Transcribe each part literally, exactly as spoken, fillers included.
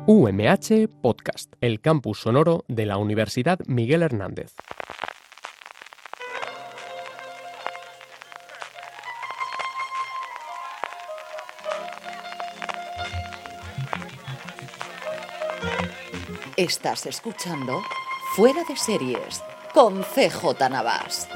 U M H Podcast, el campus sonoro de la Universidad Miguel Hernández. Estás escuchando Fuera de Series con C J Navas.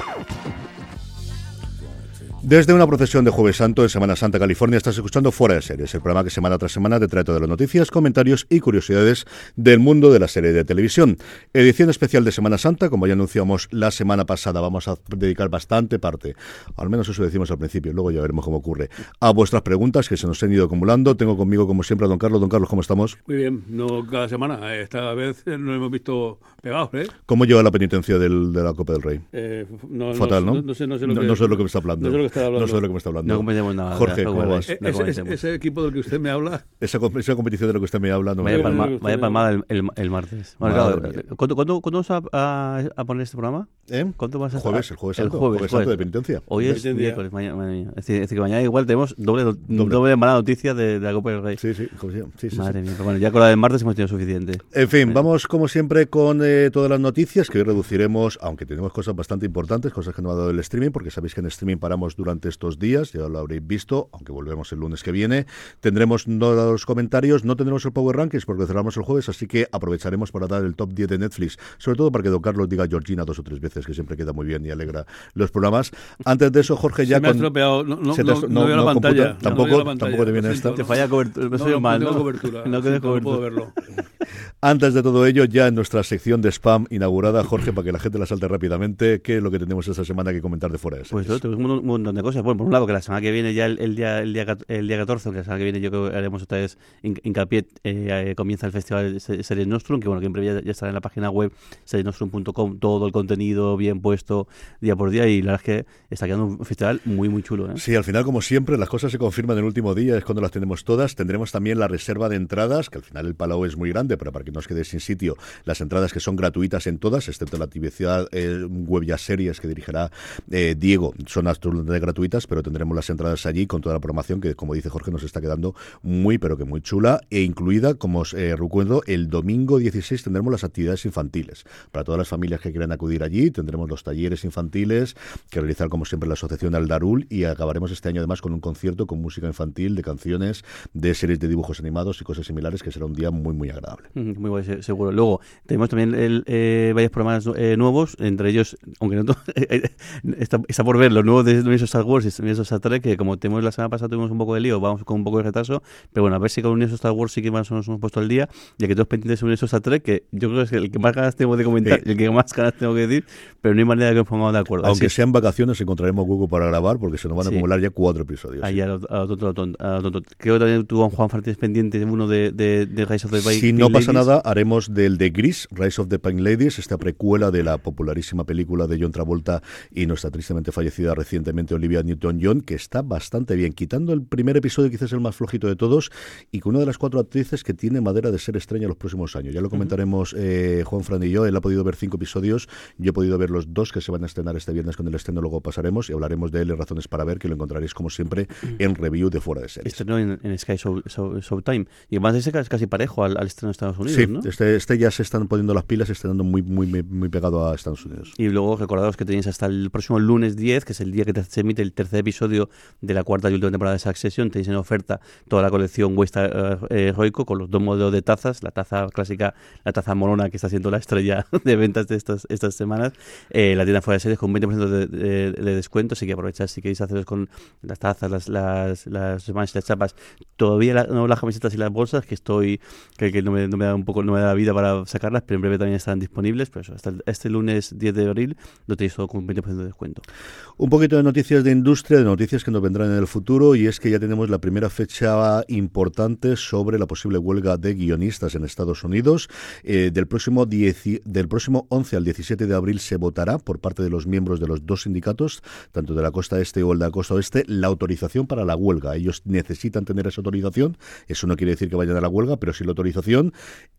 Desde una procesión de Jueves Santo en Semana Santa, California, estás escuchando Fuera de Series, el programa que semana tras semana te trae todas las noticias, comentarios y curiosidades del mundo de la serie de televisión. Edición especial de Semana Santa, como ya anunciamos la semana pasada, vamos a dedicar bastante parte, al menos eso decimos al principio, luego ya veremos cómo ocurre, a vuestras preguntas que se nos han ido acumulando. Tengo conmigo, como siempre, a don Carlos. Don Carlos, ¿cómo estamos? Muy bien, no cada semana, esta vez nos hemos visto pegados, ¿eh? ¿Cómo lleva la penitencia del, de la Copa del Rey? Eh, no, Fatal, ¿no? No, no, sé, no sé lo no, que... No sé lo que me está hablando. No sé lo que está hablando. No sé de lo que me está hablando. No cometemos nada. Jorge, ¿cómo vas? Eh, ese, ese, ese equipo del que usted me habla... Esa, esa competición de lo que usted me habla... No vaya, me... palma, vaya palmada el, el, el martes. Bueno, claro, ¿cuándo, ¿cuándo, ¿Cuándo vas a, a, a poner este programa? ¿Eh? ¿Cuándo vas a Jueves, el jueves el santo. jueves, Jueves jueves. santo de penitencia. Hoy es miércoles, mañana, mañana. Es decir, es decir, que mañana igual tenemos doble, doble. doble mala noticia de, de la Copa del Rey. Sí, sí, sí, sí, Madre sí. mía, pero bueno, ya con la del martes hemos tenido suficiente. En fin, sí. Vamos como siempre con eh, todas las noticias, que hoy reduciremos, aunque tenemos cosas bastante importantes, cosas que no ha dado el streaming, porque sabéis que en streaming paramos durante estos días, ya lo habréis visto, aunque volvemos el lunes que viene. Tendremos no los comentarios, no tendremos el Power Rankings porque cerramos el jueves, así que aprovecharemos para dar el top diez de Netflix, sobre todo para que don Carlos diga Georgina dos o tres veces, que siempre queda muy bien y alegra los programas. Antes de eso, Jorge, ya Se me con... ha estropeado, no, no, te... no, no veo la pantalla. Computa... Tampoco, no veo la pantalla. tampoco te viene esta. Te falla cobertura, me soy no, mal, no ¿no? tengo cobertura. No tienes cobertura. No puedo verlo. Antes de todo ello, ya en nuestra sección de spam inaugurada, Jorge, para que la gente la salte rápidamente, ¿qué es lo que tenemos esta semana que comentar de Fuera de Series? Pues no, tenemos un, un montón de cosas. Bueno, por un lado, que la semana que viene, ya el, el día el día el día catorce, que la semana que viene yo creo que haremos otra vez hincapié, eh, eh, comienza el festival Series Nostrum, que bueno, que en breve ya, ya estará en la página web series nostrum punto com, todo el contenido bien puesto día por día, y la verdad es que está quedando un festival muy, muy chulo, ¿eh? Sí, al final, como siempre, las cosas se confirman en el último día, es cuando las tenemos todas. Tendremos también la reserva de entradas, que al final el palau es muy grande, pero para que no os quedéis sin sitio, las entradas que son gratuitas en todas, excepto la actividad eh, web ya series que dirigirá eh, Diego, son absolutamente gratuitas, pero tendremos las entradas allí con toda la programación que, como dice Jorge, nos está quedando muy, pero que muy chula, e incluida, como os eh, recuerdo, el domingo dieciséis tendremos las actividades infantiles. Para todas las familias que quieran acudir allí, tendremos los talleres infantiles que realizar, como siempre, la Asociación Aldarul, y acabaremos este año además con un concierto con música infantil, de canciones, de series de dibujos animados y cosas similares, que será un día muy, muy agradable. Muy bueno, seguro. Luego, tenemos también el, eh, varios programas eh, nuevos, entre ellos, aunque no está, está por ver, los nuevos de Universo Star Wars y Universo Star Trek, que como tenemos la semana pasada tuvimos un poco de lío, vamos con un poco de retraso, pero bueno, a ver si con Universo Star Wars sí que más nos hemos puesto al día, ya que todos pendientes de Universo Star Trek, que yo creo que es el que más ganas tengo de comentar, sí, el que más ganas tengo que decir, pero no hay manera de que nos pongamos de acuerdo. Aunque Así, sean vacaciones, encontraremos Google para grabar, porque se nos van a sí, acumular ya cuatro episodios. Ahí sí. a lo, a lo tonto, a lo tonto. Creo que también tuvo Juan Martínez pendiente uno de, de, de Rise of the Pink Si no pasa Ladies. nada, haremos del de Gris, Rise of the Pink Ladies, esta precuela de la popularísima película de John Travolta y nuestra tristemente fallecida recientemente Olivia Newton-John, que está bastante bien, quitando el primer episodio, quizás el más flojito de todos, y con una de las cuatro actrices que tiene madera de ser estrella los próximos años. Ya lo comentaremos eh, Juan Fran y yo. Él ha podido ver cinco episodios, yo he podido ver los dos que se van a estrenar este viernes con el estreno, luego pasaremos y hablaremos de él y razones para ver, que lo encontraréis como siempre en review de Fuera de Series. Estrenó en, en Sky Show, Show, Showtime, y además ese es casi parejo al, al estreno de Estados Unidos, sí, ¿no? este, este ya se están poniendo las pilas, estrenando muy, muy, muy, muy pegado a Estados Unidos. Y luego recordaros que tenéis hasta el próximo lunes diez, que es el día que se emite el tercer episodio de la cuarta y última temporada de Succession. Tenéis en oferta toda la colección West Heroico con los dos modelos de tazas, la taza clásica, la taza morona, que está siendo la estrella de ventas de estas estas semanas, eh, la tienda Fuera de Series con veinte por ciento de, de, de descuento, así que aprovechad si queréis haceros con las tazas, las las las, las, las chapas, todavía la, no las camisetas y las bolsas, que estoy que, que no, me, no me da un poco no me da la vida para sacarlas, pero en breve también estarán disponibles, pero eso, hasta el, este lunes diez de abril lo tenéis todo con un veinte por ciento de descuento. Un poquito de noticias de industria, de noticias que nos vendrán en el futuro, y es que ya tenemos la primera fecha importante sobre la posible huelga de guionistas en Estados Unidos. Eh, del próximo diez, del próximo once al diecisiete de abril se votará por parte de los miembros de los dos sindicatos, tanto de la costa este o el de la costa oeste, la autorización para la huelga. Ellos necesitan tener esa autorización. Eso no quiere decir que vayan a la huelga, pero sí la autorización.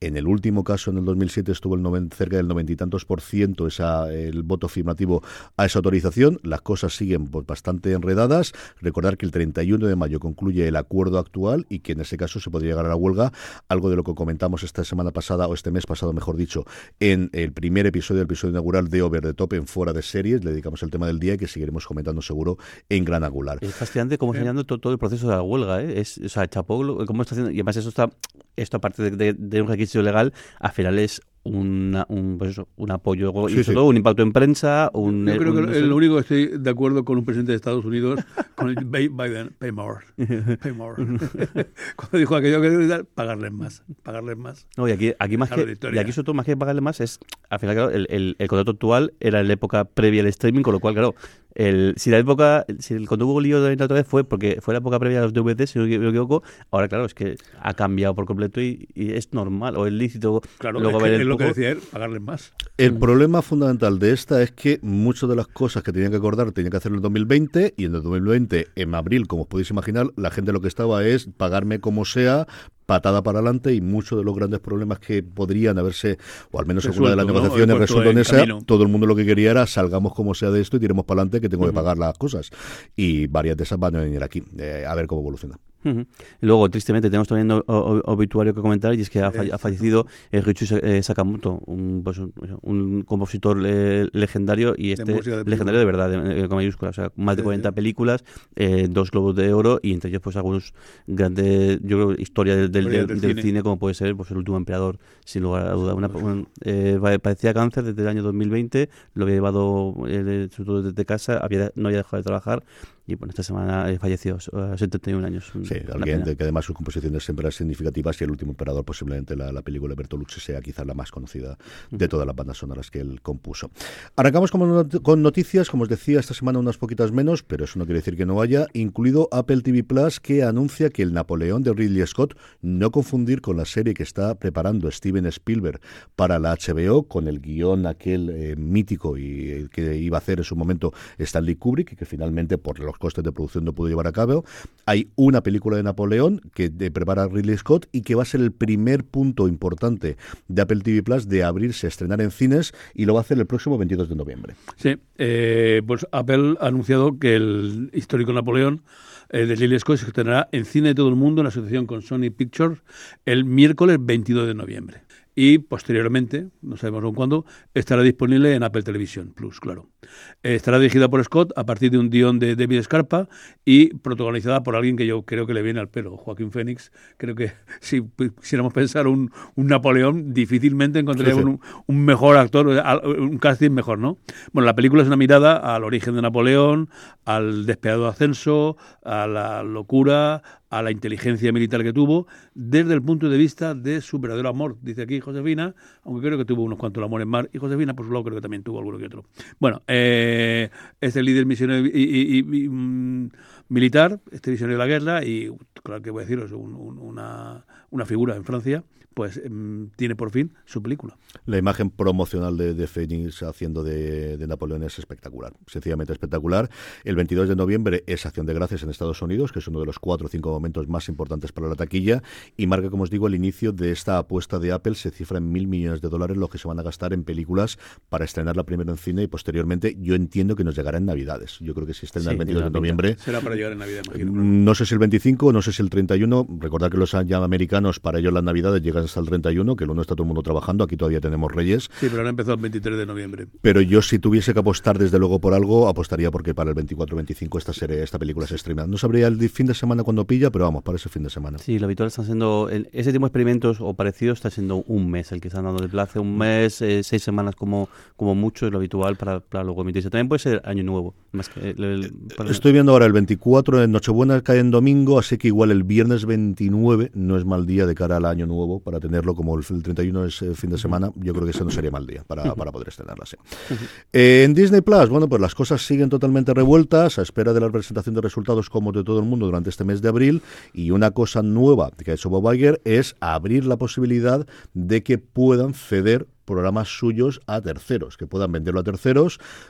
En el último caso, en el dos mil siete, estuvo el noventa, cerca del noventa y tantos por ciento esa, el voto afirmativo a esa autorización. Las cosas siguen pues, bastante enredadas. Recordar que el treinta y uno de mayo concluye el acuerdo actual y que en ese caso se podría llegar a la huelga, algo de lo que comentamos esta semana pasada, o este mes pasado, mejor dicho, en el primer episodio, el episodio inaugural de Over the Top en Fuera de Series. Le dedicamos el tema del día y que seguiremos comentando seguro en Gran Angular. Es fascinante cómo está llevando todo, todo el proceso de la huelga, ¿eh? Es, o sea, chapó cómo está haciendo, y además eso está, esto aparte de, de, de un requisito legal, al final es Una, un, pues eso, un apoyo sí, y sobre sí. todo un impacto en prensa. Un, Yo creo un, que no sé. Lo único que estoy de acuerdo con un presidente de Estados Unidos, con el Biden, pay more, pay more. Cuando dijo aquello que pagarles más, pagarles más. No, y aquí, aquí más que, y aquí sobre todo más que pagarles más es, al final claro, el, el, el contrato actual era en la época previa al streaming, con lo cual claro, el, si la época, si el cuando hubo lío de la otra vez fue porque fue la época previa a los D V D, si no me equivoco, ahora claro, es que ha cambiado por completo y, y es normal, o es lícito. Claro, luego es, ver que, el es lo poco. que decía él, pagarles más. El problema fundamental de esta es que muchas de las cosas que tenían que acordar tenían que hacerlo en el dos mil veinte, y en el dos mil veinte, en abril, como os podéis imaginar, la gente lo que estaba es pagarme como sea, patada para adelante, y muchos de los grandes problemas que podrían haberse, o al menos alguna de las negociaciones, ¿no? resuelto en esa, camino. Todo el mundo lo que quería era salgamos como sea de esto y tiremos para adelante, que tengo uh-huh. que pagar las cosas. Y varias de esas van a venir aquí, eh, a ver cómo evoluciona. Uh-huh. Y luego, tristemente, tenemos también un obituario que comentar, y es que ha, ha fallecido eh, Ryuichi Sakamoto, un, pues, un, un compositor eh, legendario, y este de legendario de verdad, de, con mayúsculas, o sea, más de cuarenta sí, sí. películas, eh, dos Globos de Oro, y entre ellos pues algunos grandes, yo creo, historia del, del, del, del cine. cine, como puede ser pues El último emperador, sin lugar a duda. Una, un, eh, padecía cáncer desde el año dos mil veinte, lo había llevado eh, sobre todo desde casa, había, no había dejado de trabajar, y bueno, esta semana eh, falleció a setenta y un años. Sí, alguien de que además sus composiciones siempre eran significativas, y El último emperador, posiblemente la, la película de Bertolucci sea quizás la más conocida de todas las bandas sonoras que él compuso. Arrancamos con, con noticias, como os decía, esta semana unas poquitas menos, pero eso no quiere decir que no haya, incluido Apple T V Plus, que anuncia que el Napoleón de Ridley Scott, no confundir con la serie que está preparando Steven Spielberg para la H B O, con el guión aquel eh, mítico y eh, que iba a hacer en su momento Stanley Kubrick, que finalmente por los costes de producción no pudo llevar a cabo. Hay una película de Napoleón que de, prepara Ridley Scott, y que va a ser el primer punto importante de Apple T V Plus de abrirse a estrenar en cines, y lo va a hacer el próximo veintidós de noviembre. Sí, eh, pues Apple ha anunciado que el histórico Napoleón eh, de Ridley Scott se estrenará en cine de todo el mundo en asociación con Sony Pictures el miércoles veintidós de noviembre. Y posteriormente, no sabemos aún cuándo, estará disponible en Apple Television Plus, claro. Eh, estará dirigida por Scott a partir de un guión de David Scarpa y protagonizada por alguien que yo creo que le viene al pelo, Joaquín Phoenix. Creo que si quisiéramos pensar un, un Napoleón, difícilmente encontraríamos sí, sí. Un, un mejor actor, un casting mejor, ¿no? Bueno, la película es una mirada al origen de Napoleón, al despiadado ascenso, a la locura, a la inteligencia militar que tuvo, desde el punto de vista de su verdadero amor, dice aquí Josefina, aunque creo que tuvo unos cuantos amores más, y Josefina por su lado creo que también tuvo alguno que otro. Bueno, eh, este líder misionero y, y, y, y, um, militar, este visionario de la guerra, y claro que voy a deciros, un, un, una, una figura en Francia, pues um, tiene por fin su película. La imagen promocional de, de Phoenix haciendo de, de Napoleón es espectacular, sencillamente espectacular. El veintidós de noviembre es Acción de Gracias en Estados Unidos, que es uno de los cuatro o cinco momentos más importantes para la taquilla, y marca, como os digo, el inicio de esta apuesta de Apple. Se cifra en mil millones de dólares lo que se van a gastar en películas para estrenarla primero en cine y posteriormente, yo entiendo que nos llegará en Navidades. Yo creo que si estrena sí, el veintidós de noviembre... Será para llegar en Navidad, imagino. No sé si el veinticinco, no sé si el treinta y uno. Recordad que los ya americanos, para ellos las Navidades llegan hasta el treinta y uno, que el uno está todo el mundo trabajando, aquí todavía tenemos Reyes. Sí, pero ahora empezó el veintitrés de noviembre. Pero yo, si tuviese que apostar desde luego por algo, apostaría porque para el veinticuatro veinticinco esta serie, esta película se estrena. No sabría el fin de semana cuando pilla, pero vamos, para ese fin de semana. Sí, lo habitual están siendo, ese tipo de experimentos o parecidos está siendo un mes, el que están dando de plazo, un mes, eh, seis semanas como, como mucho es lo habitual para, para luego emitirse. También puede ser año nuevo. Más que el, el, para... Estoy viendo ahora el veinticuatro, en Nochebuena cae en domingo, así que igual el viernes veintinueve no es mal día de cara al año nuevo para tenerlo, como el, el treinta y uno es el fin de semana, yo creo que ese no sería mal día para, para poder estrenarla. Sí. Eh, en Disney Plus, bueno, pues las cosas siguen totalmente revueltas a espera de la presentación de resultados como de todo el mundo durante este mes de abril, y una cosa nueva que ha hecho Bob Iger es abrir la posibilidad de que puedan ceder programas suyos a terceros, que puedan venderlo a terceros,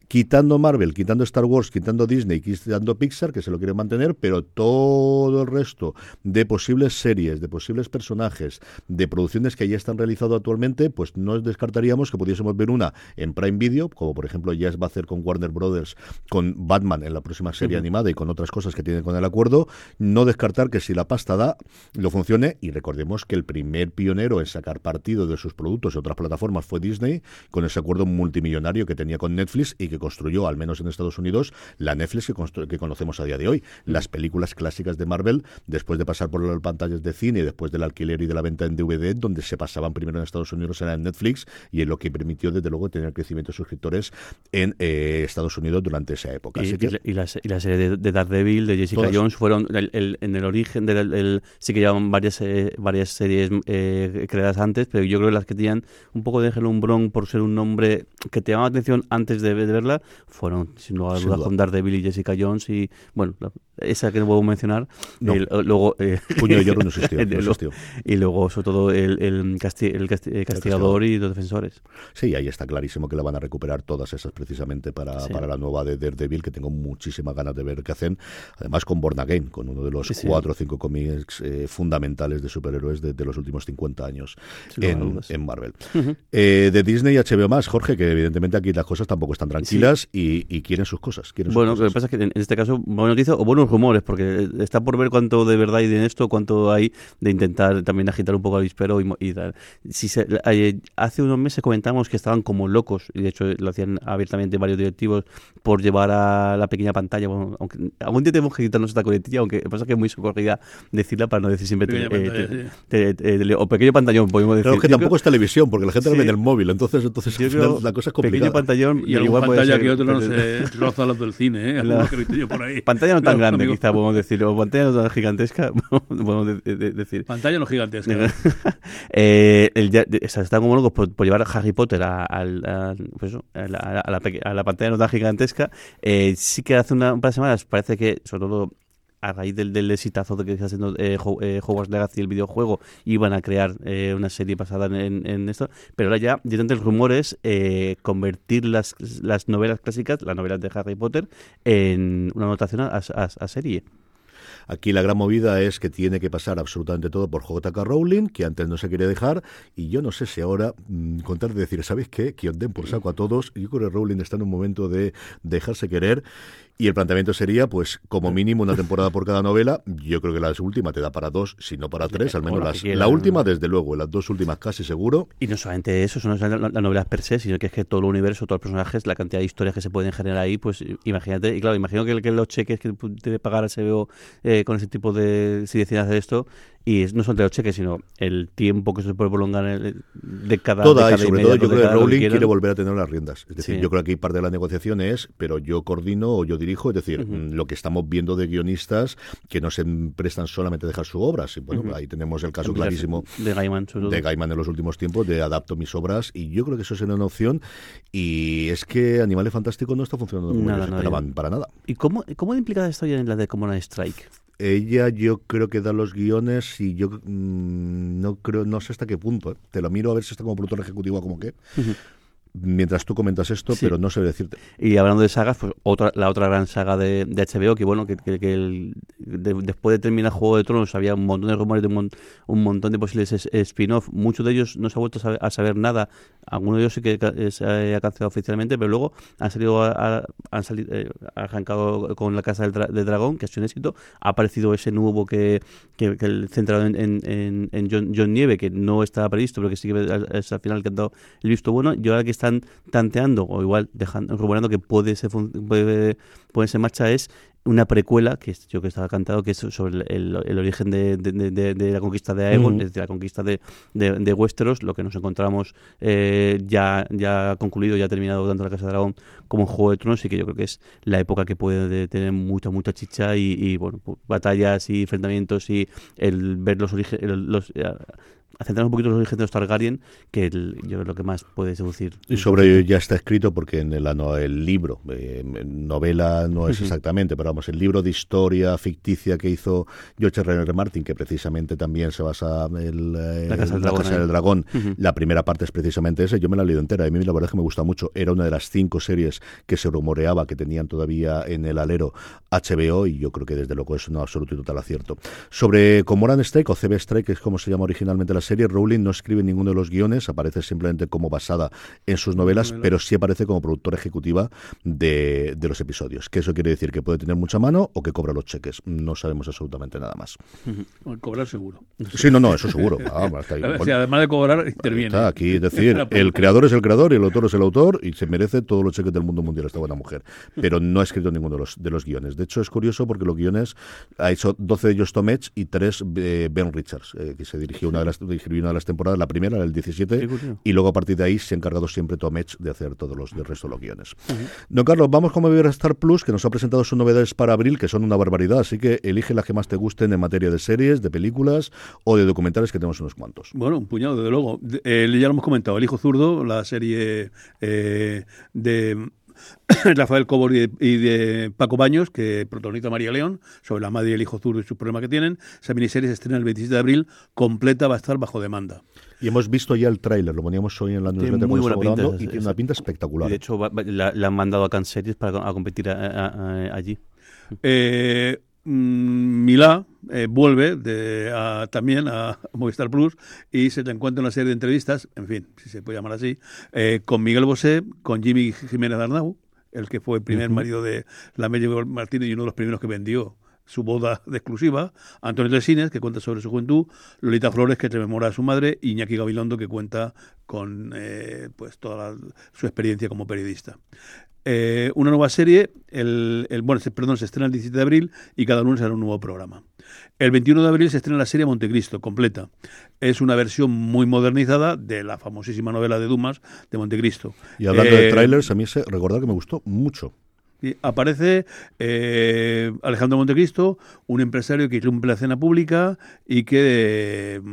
quitando Marvel, quitando Star Wars, quitando Disney, quitando Pixar, que se lo quieren mantener, pero todo el resto de posibles series, de posibles personajes, de producciones que ya están realizadas actualmente, pues no descartaríamos que pudiésemos ver una en Prime Video, como por ejemplo ya va a hacer con Warner Brothers, con Batman en la próxima serie uh-huh. animada y con otras cosas que tienen con el acuerdo. No descartar que si la pasta da, lo funcione, y recordemos que el primer pionero en sacar partido de sus productos y otras plataformas fue Disney, con ese acuerdo multimillonario que tenía con Netflix y que construyó, al menos en Estados Unidos, la Netflix que, constru- que conocemos a día de hoy. Las películas clásicas de Marvel, después de pasar por las pantallas de cine, después del alquiler y de la venta en D V D, donde se pasaban primero en Estados Unidos, era en Netflix, y es lo que permitió, desde luego, tener crecimiento de suscriptores en eh, Estados Unidos durante esa época. Y, Así que, y, la, y, la, y la serie de, de Daredevil, de Jessica todas. Jones, fueron el, el, en el origen del el, sí que llevaban varias eh, varias series eh, creadas antes, pero yo creo que las que tenían un poco de gelumbrón por ser un nombre que te llamaba la atención antes de, de verla, fueron sin lugar a dudas con Daredevil y Jessica Jones, y bueno, la, esa que no puedo mencionar, no. el, luego eh, Puño de Hierro no existió, no existió. Y luego sobre todo el, el, casti- el, casti- el castigador y los defensores. Sí, ahí está clarísimo que la van a recuperar todas esas precisamente para, sí. para la nueva de Daredevil, que tengo muchísimas ganas de ver qué hacen, además con Born Again, con uno de los sí, cuatro o sí. cinco cómics eh, fundamentales de superhéroes de, de los últimos cincuenta años sí, en, en Marvel. Uh-huh. Eh, de Disney y H B O más, Jorge, que evidentemente aquí las cosas tampoco están tranquilas sí. y, y quieren sus cosas. Quieren bueno, sus lo que pasa es que en este caso, buena noticia o buenos rumores, porque está por ver cuánto de verdad hay de esto, cuánto hay de intentar también agitar un poco al avispero y, y tal. Si se, eh, hace unos meses comentamos que estaban como locos, y de hecho lo hacían abiertamente varios directivos, por llevar a la pequeña pantalla. Bueno, aunque algún día tenemos que quitarnos esta coletilla, aunque pasa que es muy socorrida decirla para no decir siempre pequeña te, pantalla, te, sí. te, te, te, o pequeño pantallón, podemos decir. Claro, es que yo tampoco creo, es televisión, porque la gente sí, lo ve en el móvil, entonces, entonces al final la cosa es complicada. Pequeño pantallón y igual pantalla ser, que otro no se roza los del cine, ¿eh? La, yo por ahí. Pantalla no tan no, grande, amigo. quizá podemos decir, o pantalla no tan gigantesca, podemos de, de, decir. Pantalla no gigantesca. eh, el, ya, o sea, están como locos por, por llevar a Harry Potter a, a, a, pues eso, a, la, a, la, a la pantalla no tan gigantesca. Eh, sí que hace una, un par de semanas parece que, sobre todo a raíz del, del exitazo de que está haciendo eh, eh, Hogwarts Legacy, el videojuego, iban a crear eh, una serie basada en, en esto, pero ahora ya, directamente el rumor es eh, convertir las, las novelas clásicas, las novelas de Harry Potter, en una adaptación a, a, a serie. Aquí la gran movida es que tiene que pasar absolutamente todo por J K Rowling, que antes no se quiere dejar, y yo no sé si ahora mmm, contar de decir, ¿sabéis qué? Que os den por saco a todos. Yo creo que Rowling está en un momento de dejarse querer, y el planteamiento sería, pues, como mínimo una temporada por cada novela. Yo creo que la última te da para dos, si no para tres, al menos las, la última, desde luego, las dos últimas casi seguro. Y no solamente eso, no son las novelas per se, sino que es que todo el universo, todos los personajes, la cantidad de historias que se pueden generar ahí, pues imagínate, y claro, imagino que, que los cheques que debe pagar H B O eh, con ese tipo de, si deciden hacer esto, y no son de los cheques, sino el tiempo que se puede prolongar el, de cada Toda, de cada y sobre y media, todo yo creo que Rowling que quiere volver a tener las riendas. Es decir, sí. yo creo que aquí parte de la negociación es, pero yo coordino o yo dirijo, es decir, uh-huh. lo que estamos viendo de guionistas que no se prestan solamente a dejar su obra. Y bueno, uh-huh. ahí tenemos el caso clarísimo de Gaiman, de Gaiman en los últimos tiempos, de adapto mis obras, y yo creo que eso será una opción, y es que Animales Fantásticos no está funcionando como ellos esperaban para nada. ¿Y cómo, cómo de implicada está en la de Common Strike? Ella yo creo que da los guiones y yo mmm, no creo, no sé hasta qué punto, ¿eh? Te lo miro a ver si está como productor ejecutivo o como qué. Uh-huh. Mientras tú comentas esto, sí. pero no sé decirte. Y hablando de sagas, pues otra la otra gran saga de, de H B O, que bueno, que, que, que el, de, después de terminar Juego de Tronos había un montón de rumores de un, mon, un montón de posibles es, spin-off. Muchos de ellos no se ha vuelto a saber, a saber nada. Algunos de ellos sí que se ha cancelado oficialmente, pero luego han salido a, a, han salido, eh, arrancado con La Casa del, Dra- del Dragón, que ha sido un éxito. Ha aparecido ese nuevo que, que, que el centrado en, en, en John, John Nieve, que no estaba previsto, pero que sí que es al final que han dado el visto bueno. Y ahora que están tanteando, o igual dejando, rumorando que puede ser, puede ponerse en marcha, es una precuela, que yo que estaba cantado, que es sobre el, el origen de, de, de, de la conquista de Aegon, uh-huh. es decir, la conquista de, de, de Westeros, lo que nos encontramos eh, ya, ya concluido, ya terminado tanto La Casa de Dragón como en Juego de Tronos, y que yo creo que es la época que puede tener mucha, mucha chicha y, y bueno, batallas y enfrentamientos y el ver los orígenes, los, a centrar un poquito los orígenes de los Targaryen, que el, yo creo lo que más puede seducir. Y sobre ello ya está escrito, porque en el, el libro, eh, novela no es exactamente, pero vamos, el libro de historia ficticia que hizo George R R. Martin, que precisamente también se basa en el, La Casa del la Dragón, Casa del ¿eh? Dragón, Uh-huh. la primera parte es precisamente ese, yo me la he leído entera, a mí la verdad es que me gusta mucho, era una de las cinco series que se rumoreaba que tenían todavía en el alero H B O, y yo creo que desde luego es un absoluto y total acierto. Sobre Cormoran Strike, o C B Strike, que es como se llama originalmente la serie, Rowling no escribe ninguno de los guiones, aparece simplemente como basada en sus novelas, pero sí aparece como productora ejecutiva de, de los episodios, que eso quiere decir que puede tener mucha mano o que cobra los cheques, no sabemos absolutamente nada más. Uh-huh. Cobrar seguro. Sí, no, no, eso seguro. Ah, está ahí. O sea, además de cobrar, interviene. Está aquí, es decir, el creador es el creador y el autor es el autor y se merece todos los cheques del mundo mundial esta buena mujer, pero no ha escrito ninguno de los, de los guiones. De hecho, es curioso porque los guiones ha hecho doce de ellos Tom Edge y tres eh, Ben Richards, eh, que se dirigió una de las, dirigió una de las temporadas, la primera, la del diecisiete, y luego a partir de ahí se ha encargado siempre Tom Edge de hacer todos los del resto de los guiones. Uh-huh. Don Carlos, vamos con Movistar Plus, que nos ha presentado sus novedades para abril, que son una barbaridad, así que elige las que más te gusten en materia de series, de películas o de documentales, que tenemos unos cuantos. Bueno, un puñado, desde luego. Eh, ya lo hemos comentado, El Hijo Zurdo, la serie eh, de Rafael Cobor y de, y de Paco Baños, que protagoniza María León, sobre la madre y el hijo zurdo y sus problemas que tienen. Esa miniserie se estrena el veintisiete de abril, completa, va a estar bajo demanda. Y hemos visto ya el tráiler, lo poníamos hoy en la newsletter muy buena pinta, y es, tiene es, una pinta espectacular. Y de hecho, va, la, la han mandado a Cannes Series para a competir a, a, a, allí. Eh... Milá eh, vuelve de, a, también a Movistar Plus y se te encuentra una serie de entrevistas, en fin, si se puede llamar así, eh, con Miguel Bosé, con Jimmy Jiménez Arnau, el que fue el primer uh-huh. marido de la Mella Martínez y uno de los primeros que vendió su boda de exclusiva, Antonio Resines, que cuenta sobre su juventud, Lolita Flores, que rememora a su madre, y Iñaki Gabilondo, que cuenta con eh, pues toda la, su experiencia como periodista. Eh, una nueva serie, el, el bueno, se, perdón, se estrena el diecisiete de abril y cada lunes hará un nuevo programa. El veintiuno de abril se estrena la serie Montecristo, completa. Es una versión muy modernizada de la famosísima novela de Dumas de Montecristo. Y hablando eh, de trailers, a mí se recordar que me gustó mucho. Y aparece eh, Alejandro Montecristo, un empresario que irrumpe la escena pública y que eh,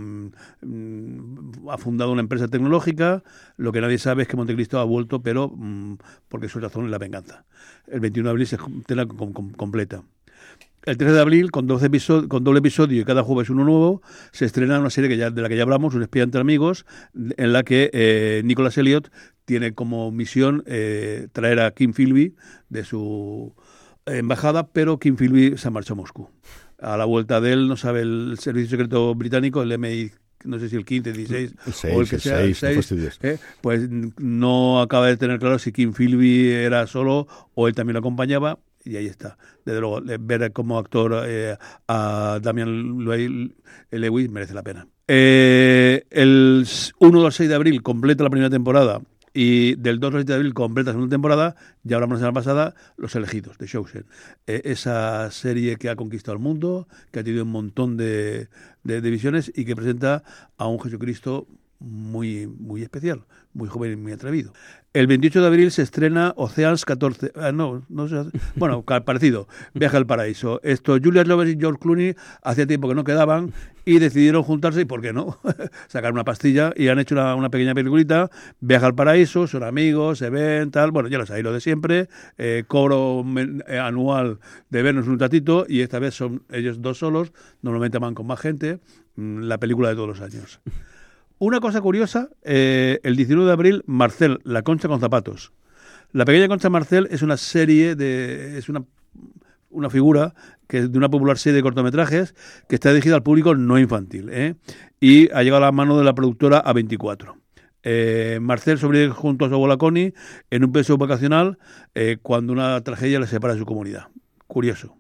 mm, ha fundado una empresa tecnológica. Lo que nadie sabe es que Montecristo ha vuelto, pero mm, porque su razón es la venganza. El veintiuno de abril se estrena com, com, completa. El trece de abril, con, doce episodios, con doble episodio y cada jueves uno nuevo, se estrena una serie que ya, de la que ya hablamos, Un espía entre amigos, en la que eh, Nicholas Elliott tiene como misión eh, traer a Kim Philby de su embajada, pero Kim Philby se ha marchado a Moscú. A la vuelta de él, no sabe el servicio secreto británico, el M I, no sé si el quince, dieciséis o el que sea, el seis, eh, pues no acaba de tener claro si Kim Philby era solo o él también lo acompañaba. Y ahí está. Desde luego, ver como actor eh, a Damian Lewis merece la pena. Eh, el uno al seis de abril completa la primera temporada y del dos al siete de abril completa la segunda temporada. Ya hablamos la semana pasada, Los elegidos, de Chosen. Eh, esa serie que ha conquistado el mundo, que ha tenido un montón de, de, de visiones y que presenta a un Jesucristo muy, muy especial, muy joven y muy atrevido. El veintiocho de abril se estrena Oceans catorce. Ah, no, no sé. Bueno, parecido. Viaje al paraíso. Esto, Julia Roberts y George Clooney hacía tiempo que no quedaban y decidieron juntarse, y ¿por qué no? Sacar una pastilla y han hecho una, una pequeña peliculita. Viaje al paraíso, son amigos, se ven, tal. Bueno, ya lo sabéis, lo de siempre. Eh, cobro men, eh, anual de vernos un ratito y esta vez son ellos dos solos. Normalmente van con más gente. La película de todos los años. Una cosa curiosa, eh, el diecinueve de abril, Marcel, La concha con zapatos. La pequeña concha Marcel es una serie, de es una, una figura que de una popular serie de cortometrajes que está dirigida al público no infantil, ¿eh? Y ha llegado a la mano de la productora A veinticuatro. Eh, Marcel sobrevive junto a su abuela Connie en un piso vacacional eh, cuando una tragedia le separa de su comunidad. Curioso.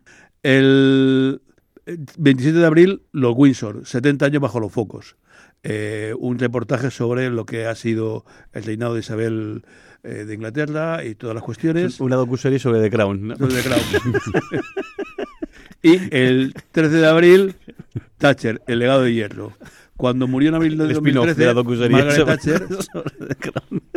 El veintisiete de abril, Los Windsor, setenta años bajo los focos. Eh, un reportaje sobre lo que ha sido el reinado de Isabel eh, de Inglaterra y todas las cuestiones. Una docuserie sobre The Crown, ¿no? Sobre The Crown. Y el trece de abril, Thatcher, El legado de hierro. Cuando murió en abril de dos mil trece, de la Margaret Thatcher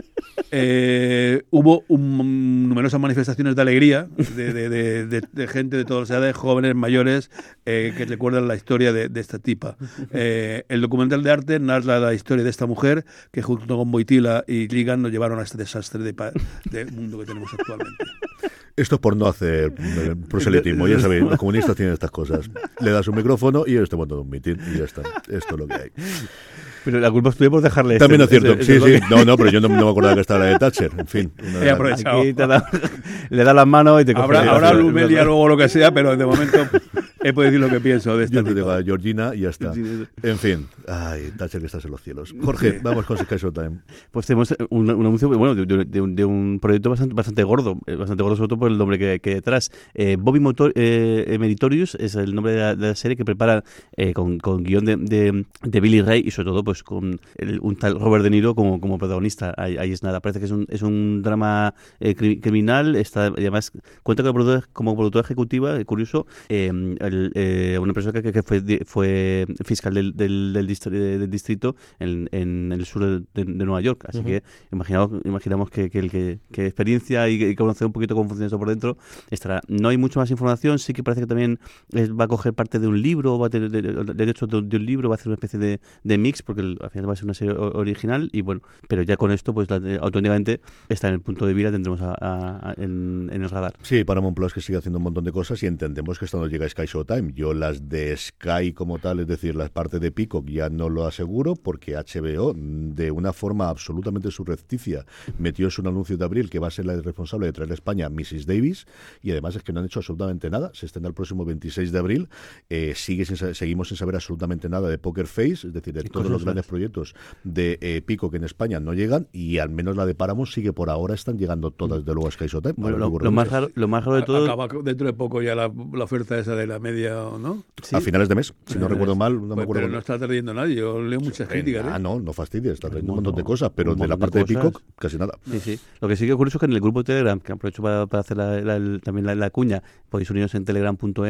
eh, hubo un, numerosas manifestaciones de alegría de, de, de, de, de gente de todas las edades, jóvenes, mayores, eh, que recuerdan la historia de, de esta tipa. Eh, el documental de arte narra la historia de esta mujer que junto con Boitila y Ligan nos llevaron a este desastre de, pa- de mundo que tenemos actualmente. Esto es por no hacer proselitismo, ya sabéis, los comunistas tienen estas cosas. Le das un micrófono y ellos te montan un mitin y ya está. Esto es lo que hay. Pero la culpa es tuya por dejarle. También este, es cierto, ese, sí, ese sí. No, no, pero yo no, no me acordaba que estaba la de Thatcher. En fin. Una He aprovechado. Aquí te da, le da las manos y te coge. Habrá, habrá Lumelia luego lo que sea, pero de momento he podido decir lo que pienso de esta Yo te tipa. digo a Georgina y ya está. En fin. Ay, Thatcher que estás en los cielos. Jorge, vamos con Sky Showtime. Pues tenemos un, un anuncio bueno, de, de, de, un, de un proyecto bastante, bastante gordo, bastante gordo sobre todo por el nombre que, que hay detrás. Eh, Bobby Motor, eh, Meritorious es el nombre de la, de la serie que prepara eh, con, con guión de, de, de Billy Ray y sobre todo pues con el, un tal Robert De Niro como, como protagonista. Ahí, ahí es nada. Parece que es un, es un drama eh, cri, criminal. Está, además cuenta con productora, como productora ejecutiva, eh, curioso, eh, el, eh, una persona que, que fue, fue fiscal del, del, del, distri, del distrito en, en el sur de, de, de Nueva York. Así uh-huh. que imaginamos, imaginamos que, que el que, que experiencia y, y conocer un poquito cómo funciona eso por dentro estará. No hay mucho más información. Sí que parece que también es, va a coger parte de un libro, va a tener derechos de, de un libro, va a hacer una especie de, de mix, porque el, al final va a ser una serie original y bueno, pero ya con esto pues la, auténticamente está en el punto de vida, tendremos a, a, a, en, en el radar. Sí, Paramount Plus que sigue haciendo un montón de cosas y entendemos que esto nos llega a Sky Showtime. Yo las de Sky como tal, es decir, las partes de Peacock ya no lo aseguro porque H B O de una forma absolutamente surrepticia metió en un anuncio de abril que va a ser la responsable de traer a España a missus Davis y además es que no han hecho absolutamente nada. Se estrena el próximo veintiséis de abril. Eh, sigue sin, seguimos sin saber absolutamente nada de Poker Face, es decir, de todos los grandes proyectos de eh, Pico que en España no llegan y al menos la de Paramount sí que por ahora están llegando todas de luego a Sky Showtime. Bueno, lo, lo, más raro, lo más raro de todo... Acaba dentro de poco ya la, la oferta esa de la media, ¿no? Sí. A finales de mes, si no, no recuerdo mal. No pues, me acuerdo pero no está trayendo nadie, yo leo muchas sí, críticas. Ah, ¿eh? no, no fastidies, está trayendo no, un montón no, de cosas, pero de la parte de, de Peacock casi nada. Sí, sí. Lo que sí que ocurre es que en el grupo de Telegram, que aprovecho para, para hacer la, la, el, también la, la cuña, podéis unirnos en telegram punto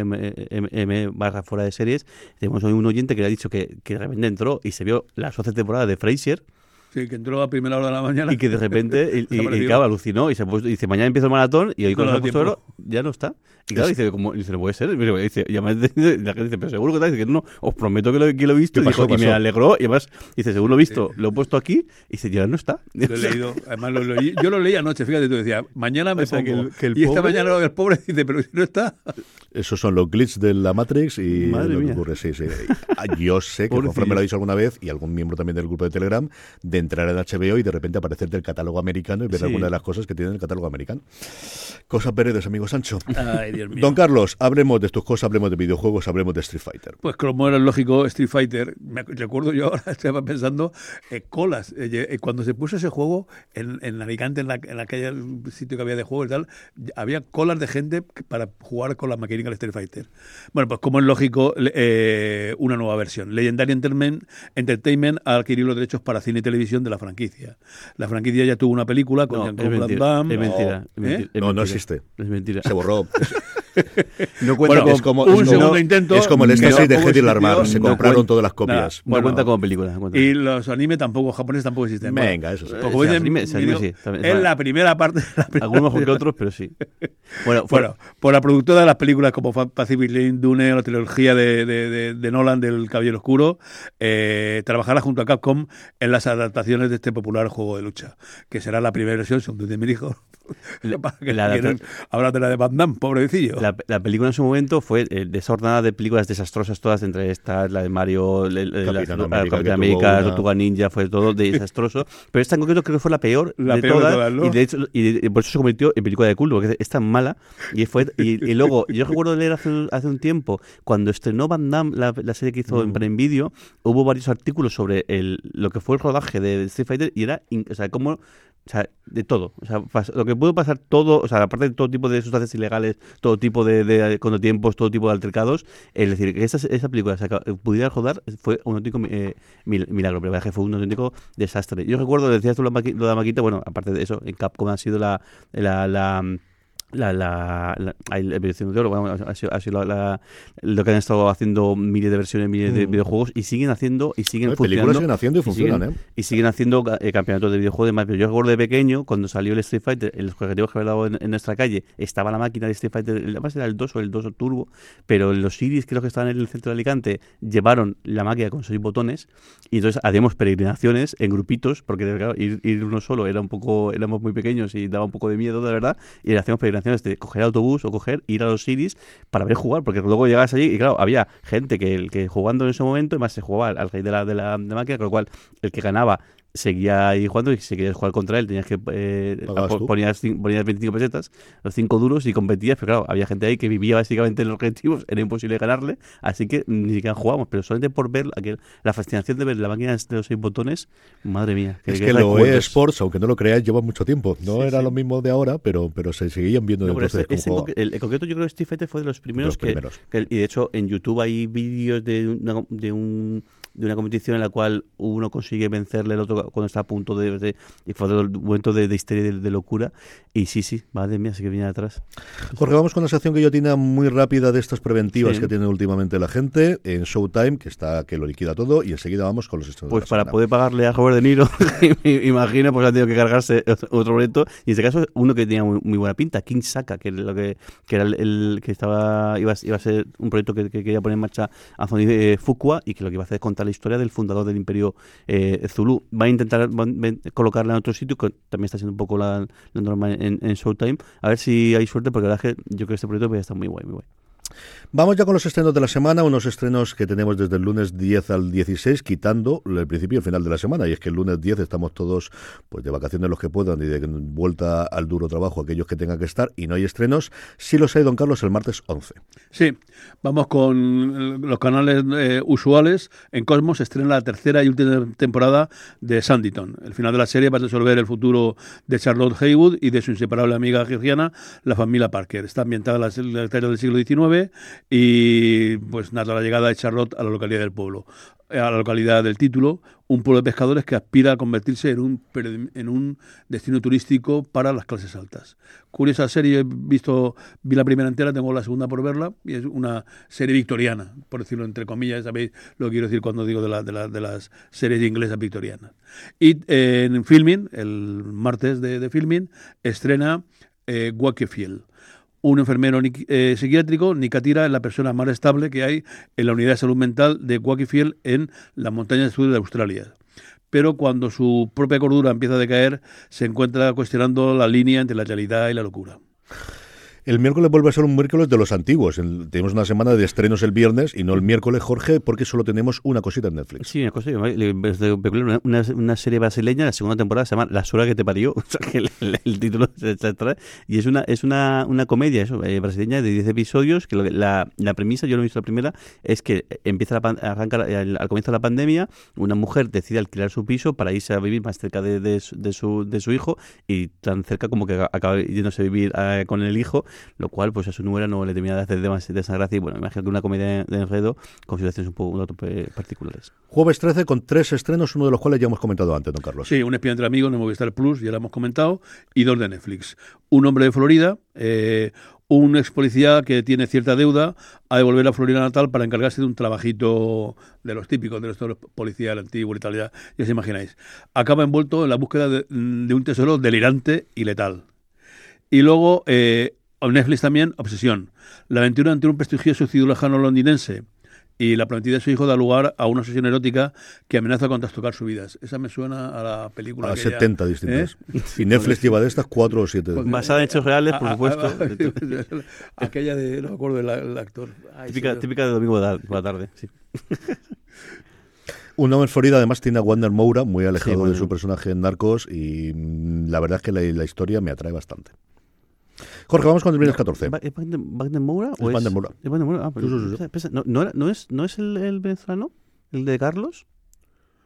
m barra fuera de series. Tenemos hoy un oyente que le ha dicho que, que de repente entró y se vio las once temporadas de Frasier. Sí, que entró a primera hora de la mañana. Y que de repente, y, y, y claro, alucinó y se puso, dice, mañana empieza el maratón y hoy con el puesto ya no está. Y claro, dice, como, dice, no puede ser. Pero dice, y además la gente dice, pero seguro que está. Dice, que no, os prometo que lo, que lo he visto. Y, pasó, dijo, y me alegró. Y además, dice, según lo he visto, sí. Lo he puesto aquí. Y dice, ya no está. Lo he leído. Además, lo leí, yo lo leí anoche, fíjate, tú decías, mañana me o sea, pongo. Que el, que el y pobre... esta mañana el pobre dice, pero si no está. Esos son los glitches de la Matrix y Madre lo que mía. ocurre. Sí, sí. Yo sé que conforme lo he dicho alguna vez, y algún miembro también del grupo de Telegram, de entrar en H B O y de repente aparecer del catálogo americano y ver sí. alguna de las cosas que tiene el catálogo americano. Cosas veredes, amigo Sancho. Ay, Dios mío. Don Carlos, hablemos de tus cosas, hablemos de videojuegos, hablemos de Street Fighter. Pues como era lógico, Street Fighter, me recuerdo yo ahora, estaba pensando, eh, colas. Eh, cuando se puso ese juego en, en Alicante, en, la, en aquel sitio que había de juego y tal, había colas de gente para jugar con las maquinitas de Street Fighter. Bueno, pues como es lógico, eh, una nueva versión. Legendary Entertainment ha adquirido los derechos para cine y televisión de la franquicia. La franquicia ya tuvo una película con no, Jean-Claude Van Damme. Es mentira. No, es mentira, ¿eh? es no, no mentira. existe. Es mentira. Se borró. No cuenta bueno, con, es como, un es segundo como, intento. Es como el éxtasis de Hedy Larmar. Se no compraron cuenta, todas las copias. Nada, no bueno, cuenta como película. No cuenta. Y los anime tampoco, japoneses tampoco existen. Venga, bueno, eso sí. Pues como Eh, dicen, anime, anime, sí, también, es vale. la primera parte. La primera Algunos mejor que otros, pero sí. Bueno, fue, bueno, por la productora de las películas como Pacific Rim, Dune, la trilogía de, de, de, de Nolan del Caballero Oscuro, eh, trabajará junto a Capcom en las adaptaciones de este popular juego de lucha, que será la primera versión, según dice mi hijo. que la, la, hablar de la de Van Damme, pobrecillo. La, la película en su momento fue eh, desordenada de películas desastrosas todas, entre estas, la de Mario, el, el, Capitán la, América, Capitán América, Tortuga Ninja, fue todo desastroso. Pero esta en concreto creo que fue la peor la de peor todas, de todas ¿no? y de hecho y de, por eso se convirtió en película de culto, porque es tan mala. Y fue y, y luego, yo recuerdo leer hace, hace un tiempo, cuando estrenó Van Damme, la, la serie que hizo mm. en Prime Video, hubo varios artículos sobre el, lo que fue el rodaje de Street Fighter y era, o sea, cómo... O sea, de todo. O sea, pas, lo que pudo pasar todo, o sea, aparte de todo tipo de sustancias ilegales, todo tipo de, de contratiempos, todo tipo de altercados, es decir, que esa, esa película se acaba, pudiera rodar fue un auténtico eh, milagro, pero fue un auténtico desastre. Yo recuerdo, decías tú lo de la maquita, bueno, aparte de eso, en Capcom ha sido la... la, la La, la, la, el evolución de oro, bueno, ha sido, ha sido la, la, lo que han estado haciendo miles de versiones, miles de mm. videojuegos y siguen haciendo y siguen Las funcionando. películas siguen haciendo y, y funcionan, siguen, ¿eh? Y siguen haciendo eh, campeonatos de videojuegos. Más, pero yo recuerdo de pequeño, cuando salió el Street Fighter, en los juegos que había dado en, en nuestra calle, estaba la máquina de Street Fighter, además era el dos o el dos Turbo, pero los Ciris, creo que estaban en el centro de Alicante, llevaron la máquina con seis botones y entonces hacíamos peregrinaciones en grupitos, porque claro, ir, ir uno solo era un poco, éramos muy pequeños y daba un poco de miedo, de verdad, y hacíamos peregrinaciones de coger auto bus o coger, ir a los Ciris para ver jugar, porque luego llegabas allí y claro, había gente que, que jugando en ese momento, además se jugaba al rey de la, de la, de la máquina, con lo cual el que ganaba seguía ahí jugando y si querías jugar contra él tenías que eh, ponías, ponías veinticinco pesetas, los cinco duros y competías, pero claro, había gente ahí que vivía básicamente en los objetivos, era imposible ganarle, así que ni siquiera jugábamos, pero solamente por ver aquel, la fascinación de ver la máquina de los seis botones, madre mía. Que, es que, que lo eSports, aunque no lo creáis, lleva mucho tiempo, no sí, era sí. lo mismo de ahora, pero pero se seguían viendo no, entonces este, este en, el, en concreto yo creo que Street Fighter fue de los primeros, de los primeros. Que, que, y de hecho en YouTube hay vídeos de, una, de un de una competición en la cual uno consigue vencerle al otro cuando está a punto de, de y fue un momento de, de histeria de, de locura y sí, sí, madre mía, sí que viene atrás. Jorge, vamos con una sección que yo tiene muy rápida de estas preventivas sí. que tiene últimamente la gente en Showtime, que está que lo liquida todo y enseguida vamos con los estrenos. Pues de la para semana. Poder pagarle a Robert De Niro, imagino, pues ha tenido que cargarse otro reto y en este caso uno que tenía muy, muy buena pinta, King Saka, que lo que, que era el, el que estaba iba, iba a ser un proyecto que, que quería poner en marcha Anthony eh, Fuqua y que lo que iba a hacer es contar la historia del fundador del Imperio eh, Zulu. Va a intentar va a colocarla en otro sitio, que también está siendo un poco la, la norma en, en Showtime. A ver si hay suerte, porque la verdad es que yo creo que este proyecto va a estar muy guay, muy guay. Vamos ya con los estrenos de la semana, unos estrenos que tenemos desde el lunes diez al dieciséis, quitando el principio y el final de la semana, y es que el lunes diez estamos todos pues de vacaciones los que puedan y de vuelta al duro trabajo aquellos que tengan que estar, y no hay estrenos. Sí los hay, don Carlos, el martes once. Sí, vamos con los canales eh, usuales. En Cosmos estrena la tercera y última temporada de Sanditon. El final de la serie va a resolver el futuro de Charlotte Haywood y de su inseparable amiga georgiana, la familia Parker. Está ambientada en la Italia del siglo diecinueve y pues narra la llegada de Charlotte a la localidad del pueblo, a la localidad del título, un pueblo de pescadores que aspira a convertirse en un en un destino turístico para las clases altas. Curiosa serie, he visto, vi la primera entera, tengo la segunda por verla, y es una serie victoriana, por decirlo entre comillas, sabéis lo que quiero decir cuando digo de, la, de, la, de las series inglesas victorianas. Y eh, en Filmin, el martes de, de Filmin, estrena eh, Wakefield. Un enfermero eh, psiquiátrico, Nicatira, es la persona más estable que hay en la unidad de salud mental de Wakefield en las montañas del sur de Australia. Pero cuando su propia cordura empieza a decaer, se encuentra cuestionando la línea entre la realidad y la locura. El miércoles vuelve a ser un miércoles de los antiguos. El, tenemos una semana de estrenos el viernes y no el miércoles, Jorge, porque solo tenemos una cosita en Netflix. Sí, una cosa, una, una, una serie brasileña, la segunda temporada se llama La Suegra que te parió, o sea, que el, el, el título se trae, y es una es una, una comedia eso, eh, brasileña de diez episodios, que lo, la, la premisa, yo no he visto la primera, es que empieza la, arranca al, al comienzo de la pandemia, una mujer decide alquilar su piso para irse a vivir más cerca de, de, de, su, de su hijo, y tan cerca como que acaba yéndose a vivir eh, con el hijo, lo cual pues a su nuera no le termina de hacer demasiada gracia y bueno, imagino que una comedia de enredo con situaciones un poco un dato particulares. Jueves trece con tres estrenos, uno de los cuales ya hemos comentado antes, don Carlos. Sí, Un espía entre amigos en Movistar Plus, ya lo hemos comentado, y dos de Netflix. Un hombre de Florida, eh, un ex policía que tiene cierta deuda, ha de volver a Florida natal para encargarse de un trabajito de los típicos de los policías antiguos y tal, ya, ya os imagináis. Acaba envuelto en la búsqueda de, de un tesoro delirante y letal. Y luego... Eh, Netflix también, Obsesión. La aventura entre un prestigioso cirujano londinense y la prometida de su hijo da lugar a una obsesión erótica que amenaza con trastocar su vida. Esa me suena a la película. A aquella, setenta distintas. ¿eh? Y Netflix lleva de estas cuatro o siete. Pues, basada en hechos reales, por supuesto. A, a, a, aquella de, no me acuerdo del el actor. Ay, típica, sí, típica de domingo por la tarde, sí. Un hombre en Florida, además, tiene a Wanda Moura, muy alejado sí, bueno. de su personaje en Narcos, y la verdad es que la, la historia me atrae bastante. Jorge, vamos con el viernes catorce. ¿Es Wagner Moura? Es Wagner Moura. ¿Es Wagner Moura? Ah, pero, sí, sí, sí. ¿No, no, era, no, es, ¿No es el, el venezolano? ¿El de Carlos?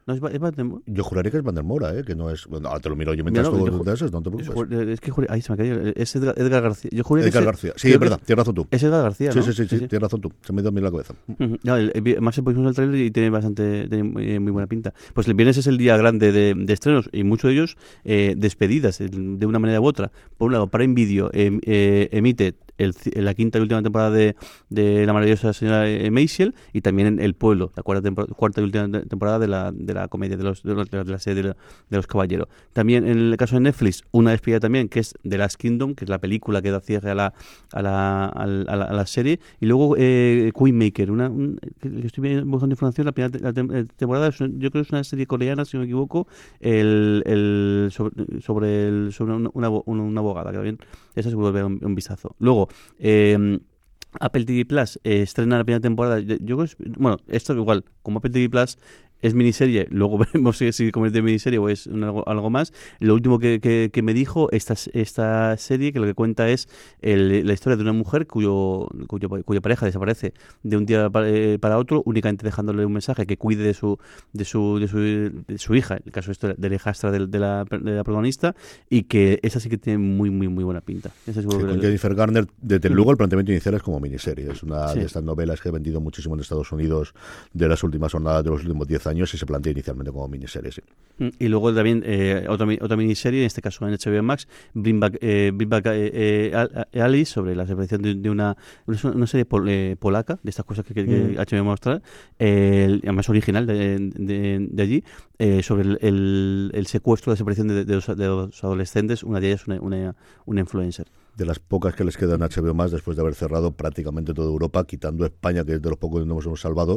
¿No es, es Vandermoor? Yo juraría que es Vandermoor, ¿eh? Que no es... Bueno, te lo miro yo mientras no, no, tú yo, de esos, no te preocupes. Es que juré, ahí se me cayó. Es Edgar, Edgar García. Yo juré Edgar que García. Sí, es verdad, tienes razón tú. Es Edgar García, ¿no? Sí, sí, sí, sí, sí, tienes razón tú. Se me ha ido a mí la cabeza. Uh-huh. No, el, el, más se pusimos el trailer y tiene bastante tiene muy, muy buena pinta. Pues el viernes es el día grande de, de estrenos y muchos de ellos eh, despedidas de una manera u otra. Por un lado, Prime Video eh, eh, emite El, la quinta y última temporada de, de La maravillosa señora Maisel y también El pueblo, la cuarta, tempor- cuarta y última temporada de la, de la comedia de los de, los, de la serie de, la, de los caballeros. También en el caso de Netflix, una despedida también que es The Last Kingdom, que es la película que da cierre a la a la, a la, a la, a la serie, y luego eh, Queenmaker, una un, que estoy buscando información, la primera la tem- temporada es, yo creo que es una serie coreana, si no me equivoco, el, el sobre, sobre, el, sobre una, una, una abogada, que también esa seguro que un, un vistazo. Luego Eh, Apple T V Plus eh, estrena la primera temporada. Yo creo que, bueno, esto igual, como Apple T V Plus es miniserie, luego veremos si, si convierte en miniserie o es un, algo, algo más. Lo último que, que, que me dijo esta, esta serie, que lo que cuenta es el, la historia de una mujer cuyo, cuyo cuya pareja desaparece de un día para, eh, para otro, únicamente dejándole un mensaje que cuide de su de su, de su, de su hija, en el caso esto de la hijastra de, de, la, de la protagonista, y que esa sí que tiene muy, muy, muy buena pinta. Esa sí, con Jennifer Garner, desde luego el planteamiento inicial es como miniserie. Es una sí. de estas novelas que ha vendido muchísimo en Estados Unidos de las últimas jornadas de los últimos diez años y se plantea inicialmente como miniserie, sí. Y luego también eh, otra, otra miniserie, en este caso en H B O Max, Bring Back, eh, Bring Back eh, eh, Alice, sobre la desaparición de, de una, una serie pol, eh, polaca, de estas cosas que, que, que mm. H B O mostrar, eh, además original de, de, de allí, eh, sobre el, el, el secuestro, la desaparición de, de, los, de los adolescentes, una de ellas una, una, una influencer. De las pocas que les quedan H B O más después de haber cerrado prácticamente toda Europa, quitando España, que es de los pocos que nos hemos salvado,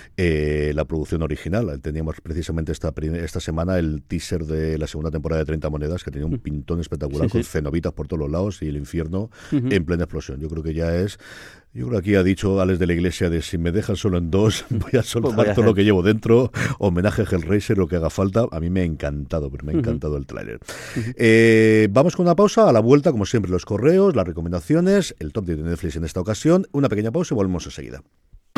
eh, la producción original. Teníamos precisamente esta esta semana el teaser de la segunda temporada de treinta monedas, que tenía un pintón espectacular, sí, con sí. cenobitas por todos los lados y el infierno uh-huh. en plena explosión. Yo creo que ya es... Yo creo que aquí ha dicho Alex de la Iglesia de si me dejan solo en dos, voy a soltar pues todo lo que llevo dentro, homenaje a Hellraiser, lo que haga falta. A mí me ha encantado, pero me ha encantado uh-huh. el tráiler. Uh-huh. Eh, vamos con una pausa, a la vuelta, como siempre, los correos, las recomendaciones, el top diez de Netflix en esta ocasión, una pequeña pausa y volvemos enseguida.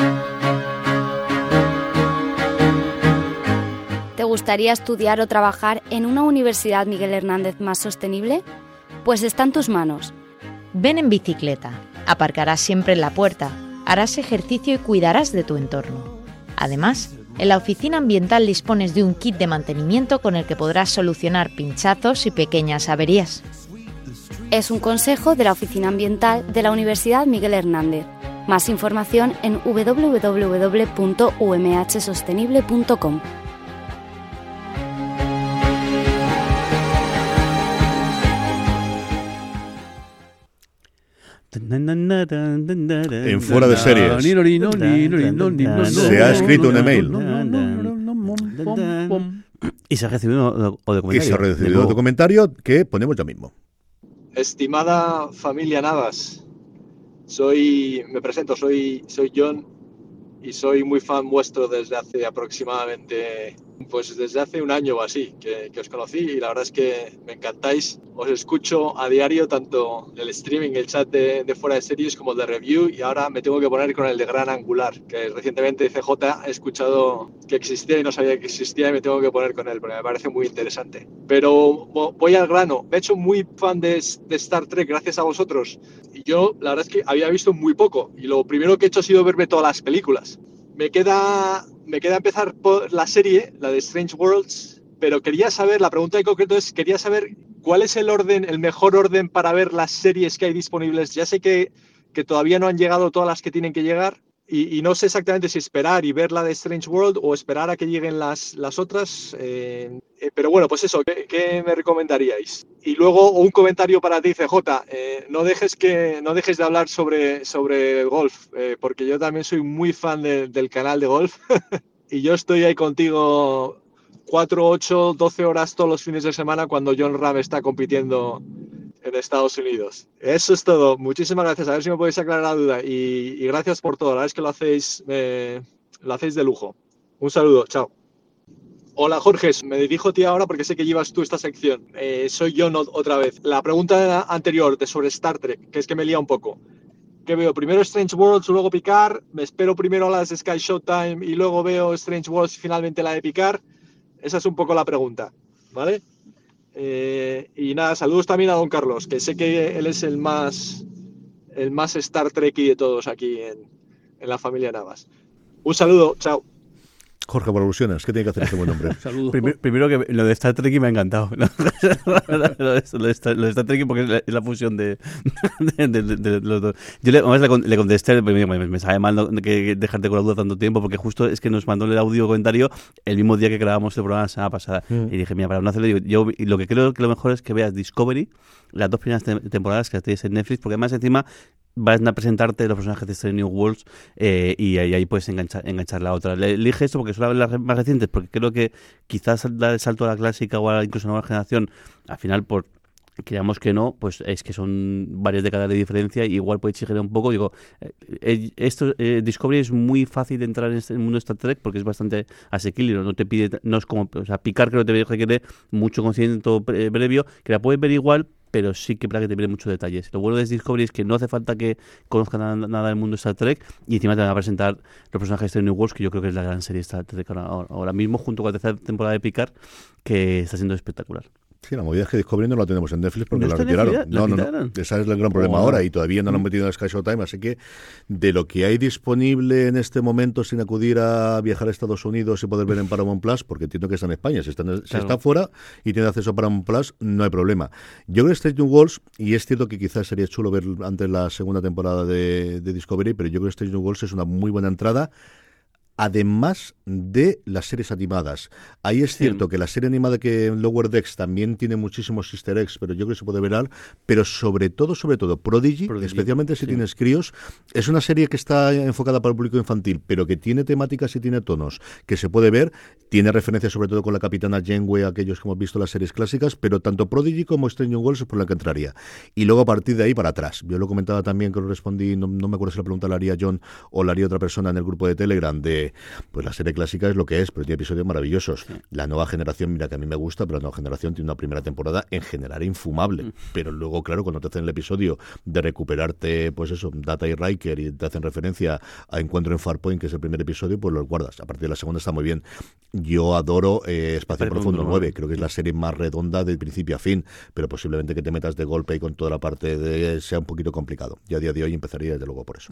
¿Te gustaría estudiar o trabajar en una universidad Miguel Hernández más sostenible? Pues está en tus manos. Ven en bicicleta. Aparcarás siempre en la puerta, harás ejercicio y cuidarás de tu entorno. Además, en la oficina ambiental dispones de un kit de mantenimiento con el que podrás solucionar pinchazos y pequeñas averías. Es un consejo de la Oficina Ambiental de la Universidad Miguel Hernández. Más información en doble u doble u doble u punto u m h sostenible punto com. En Fuera de Series se ha escrito un email y se ha recibido un comentario, y se ha recibido otro comentario que ponemos ya mismo. Estimada familia Navas, soy me presento, soy soy John y soy muy fan vuestro desde hace aproximadamente pues desde hace un año o así que, que os conocí, y la verdad es que me encantáis. Os escucho a diario, tanto el streaming, el chat de, de Fuera de Series como el de Review, y ahora me tengo que poner con el de Gran Angular, que recientemente C J he escuchado que existía y no sabía que existía, y me tengo que poner con él porque me parece muy interesante. Pero voy al grano. Me he hecho muy fan de, de Star Trek gracias a vosotros, y yo la verdad es que había visto muy poco, y lo primero que he hecho ha sido verme todas las películas. Me queda, me queda empezar por la serie, la de Strange Worlds, pero quería saber, la pregunta en concreto es, quería saber cuál es el orden, el mejor orden para ver las series que hay disponibles. Ya sé que, que todavía no han llegado todas las que tienen que llegar, y, y no sé exactamente si esperar y ver la de Strange World o esperar a que lleguen las, las otras. Eh, eh, pero bueno, pues eso, ¿qué, ¿qué me recomendaríais? Y luego un comentario para ti, C J. Eh, no dejes que no dejes de hablar sobre, sobre el golf, eh, porque yo también soy muy fan de, del canal de golf y yo estoy ahí contigo cuatro, ocho, doce horas todos los fines de semana cuando John Ram está compitiendo en Estados Unidos. Eso es todo. Muchísimas gracias. A ver si me podéis aclarar la duda. Y, y gracias por todo. La verdad es que lo hacéis, eh, lo hacéis de lujo. Un saludo. Chao. Hola, Jorge. Me dirijo a ti ahora porque sé que llevas tú esta sección. Eh, soy yo no, otra vez. La pregunta anterior de sobre Star Trek, que es que me lía un poco. ¿Qué veo? Primero Strange Worlds, luego Picard. Me espero primero a las Sky Showtime y luego veo Strange Worlds y finalmente la de Picard. Esa es un poco la pregunta, ¿vale? Eh, y nada, saludos también a don Carlos, que sé que él es el más, el más Star Trek-y de todos aquí en, en la familia Navas. Un saludo, chao. Jorge, por alusiones, ¿qué tiene que hacer este buen hombre? Saludos. Primero, primero que lo de Star Trek me ha encantado. lo, de, lo, de Star, lo de Star Trek porque es la, es la fusión de, de, de, de, de los dos. Yo le, además le, le contesté, me, me, me sabe mal no, que dejarte con la duda tanto tiempo, porque justo es que nos mandó el audio comentario el mismo día que grabamos el programa la semana pasada. Mm. Y dije, mira, para no hacerlo, digo, yo lo que creo que lo mejor es que veas Discovery, las dos primeras te- temporadas que tenéis en Netflix, porque además encima van a presentarte los personajes de Strange New Worlds eh, y ahí, ahí puedes enganchar, enganchar la otra. Le, elige esto porque son las más recientes, porque creo que quizás dar el salto a la clásica o a la, incluso a la nueva generación, al final por creamos que no, pues es que son varias décadas de diferencia y igual puede exigir un poco. Digo, eh, esto eh, Discovery es muy fácil de entrar en este mundo de Star Trek porque es bastante asequible, no, no te pide, no es como, o sea, Picard creo que te requiere mucho conocimiento pre- previo, que la puedes ver igual, pero sí que para que te pide muchos detalles. Lo bueno de Discovery es que no hace falta que conozcan nada, nada del mundo de Star Trek y encima te van a presentar los personajes de New Worlds, que yo creo que es la gran serie de Star Trek ahora, ahora mismo, junto con la tercera temporada de Picard, que está siendo espectacular. Sí, la movida es que Discovery no la tenemos en Netflix porque ¿No la está en retiraron. Netflix? ¿La No, no, no. quitaron? Ese es el gran problema Oh. ahora y todavía no lo han metido en Sky Showtime. Así que de lo que hay disponible en este momento sin acudir a viajar a Estados Unidos y poder ver en Paramount Plus, porque entiendo que está en España, si está, en- si Claro. está fuera y tiene acceso a Paramount Plus, no hay problema. Yo creo que Strange New Worlds, y es cierto que quizás sería chulo ver antes la segunda temporada de, de Discovery, pero yo creo que Strange New Worlds es una muy buena entrada. Además de las series animadas. Ahí es Sí. cierto que la serie animada que en Lower Decks también tiene muchísimos easter eggs, pero yo creo que se puede ver al, pero sobre todo, sobre todo, Prodigy, Prodigy, especialmente si sí. tienes críos, es una serie que está enfocada para el público infantil, pero que tiene temáticas y tiene tonos que se puede ver, tiene referencias sobre todo con la Capitana Janeway, aquellos que hemos visto las series clásicas, pero tanto Prodigy como Strange New Worlds es por la que entraría. Y luego a partir de ahí para atrás. Yo lo comentaba también, que lo respondí, no, no me acuerdo si la pregunta la haría John o la haría otra persona en el grupo de Telegram, de pues la serie clásica es lo que es, pero tiene episodios maravillosos. Sí. La nueva generación, mira que a mí me gusta, pero la nueva generación tiene una primera temporada en general infumable. Mm. Pero luego, claro, cuando te hacen el episodio de recuperarte, pues eso, Data y Riker, y te hacen referencia a Encuentro en Farpoint, que es el primer episodio, pues los guardas. A partir de la segunda está muy bien. Yo adoro eh, Espacio Profundo nueve, creo que es la serie más redonda de principio a fin, pero posiblemente que te metas de golpe y con toda la parte de sea un poquito complicado. Yo a día de hoy empezaría desde luego por eso.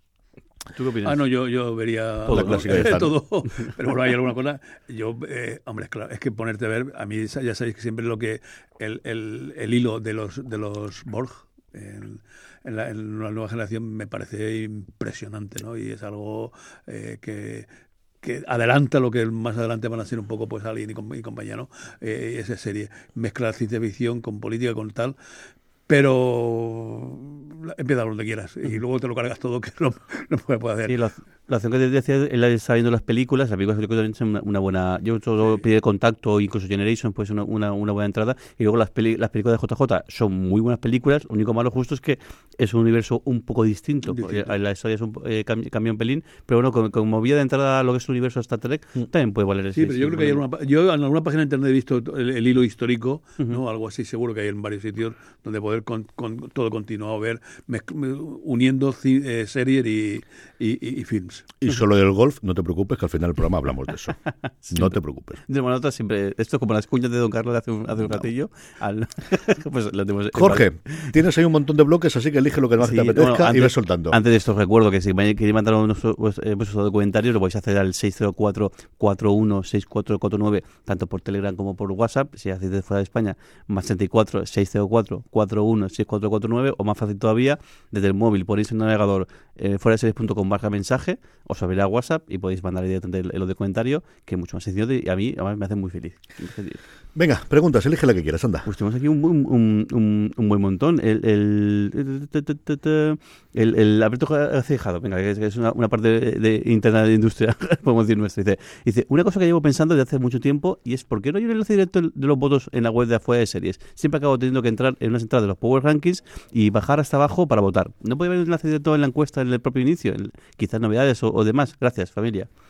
¿Tú qué opinas? Ah, no, yo, yo vería todo, todo, eh, todo. Pero bueno, hay alguna cosa. Yo, eh, hombre, es claro, es que ponerte a ver, a mí ya sabéis que siempre lo que el, el, el hilo de los de los Borg en, en, la, en la nueva generación me parece impresionante, ¿no? Y es algo eh, que que adelanta lo que más adelante van a ser un poco pues Alien y, y compañía, ¿no? Eh, esa serie mezcla ciencia ficción con política, con tal, pero empieza donde quieras y luego te lo cargas todo, que no, no puede hacer. Sí, la, la acción que te decía, él está viendo las películas, las películas también son una, una buena, yo solo sí. Pide Contacto, incluso Generation, pues una, una, una buena entrada, y luego las, peli, las películas de J J son muy buenas películas, lo único malo justo es que es un universo un poco distinto, distinto. Porque la historia es un, eh, cambia un pelín, pero bueno, como, como vía de entrada a lo que es el universo de Star Trek, mm. también puede valer. Sí, pero yo creo que hay alguna, yo en alguna página de internet he visto el, el hilo histórico, uh-huh. ¿no? Algo así, seguro que hay en varios sitios donde poder con, con todo continuado ver, me, me, uniendo eh, series y, y, y, y films. Y solo del golf, no te preocupes, que al final del programa hablamos de eso. Sí. No te preocupes. De manera siempre, esto es como las cuñas de Don Carlos de hace un, hace un no. ratillo. Al, pues lo tenemos Jorge, tienes ahí un montón de bloques, así que elige lo que más sí, te apetezca bueno, antes, y ves soltando. Antes de esto recuerdo que si queréis mandar vuestros pues, documentarios, lo podéis hacer al seis cero cuatro, cuatro uno seis cuatro cuatro nueve, tanto por Telegram como por WhatsApp. Si hacéis de fuera de España, más treinta y cuatro, seiscientos cuatro, cuatro uno seis cuatro cuatro nueve, o más fácil todavía, desde el móvil ponéis en el navegador eh, fuera de series punto com barra mensaje, os abrirá WhatsApp y podéis mandar directamente el, el de comentario, que es mucho más sencillo y a mí además me hace muy feliz. Venga, preguntas, elige la que quieras, anda. Pues tenemos aquí un, un, un, un, un buen montón. El el el, el Alberto Acejado, venga, que es, que es una, una parte de, de interna de industria, podemos decir nuestra. Dice, dice, una cosa que llevo pensando desde hace mucho tiempo, y es ¿por qué no hay un enlace directo de los votos en la web de afuera de series? Siempre acabo teniendo que entrar en unas entradas de los Power Rankings y bajar hasta abajo para votar. ¿No puede haber un enlace directo en la encuesta en el propio inicio? El, quizás novedades o, o demás. Gracias, familia.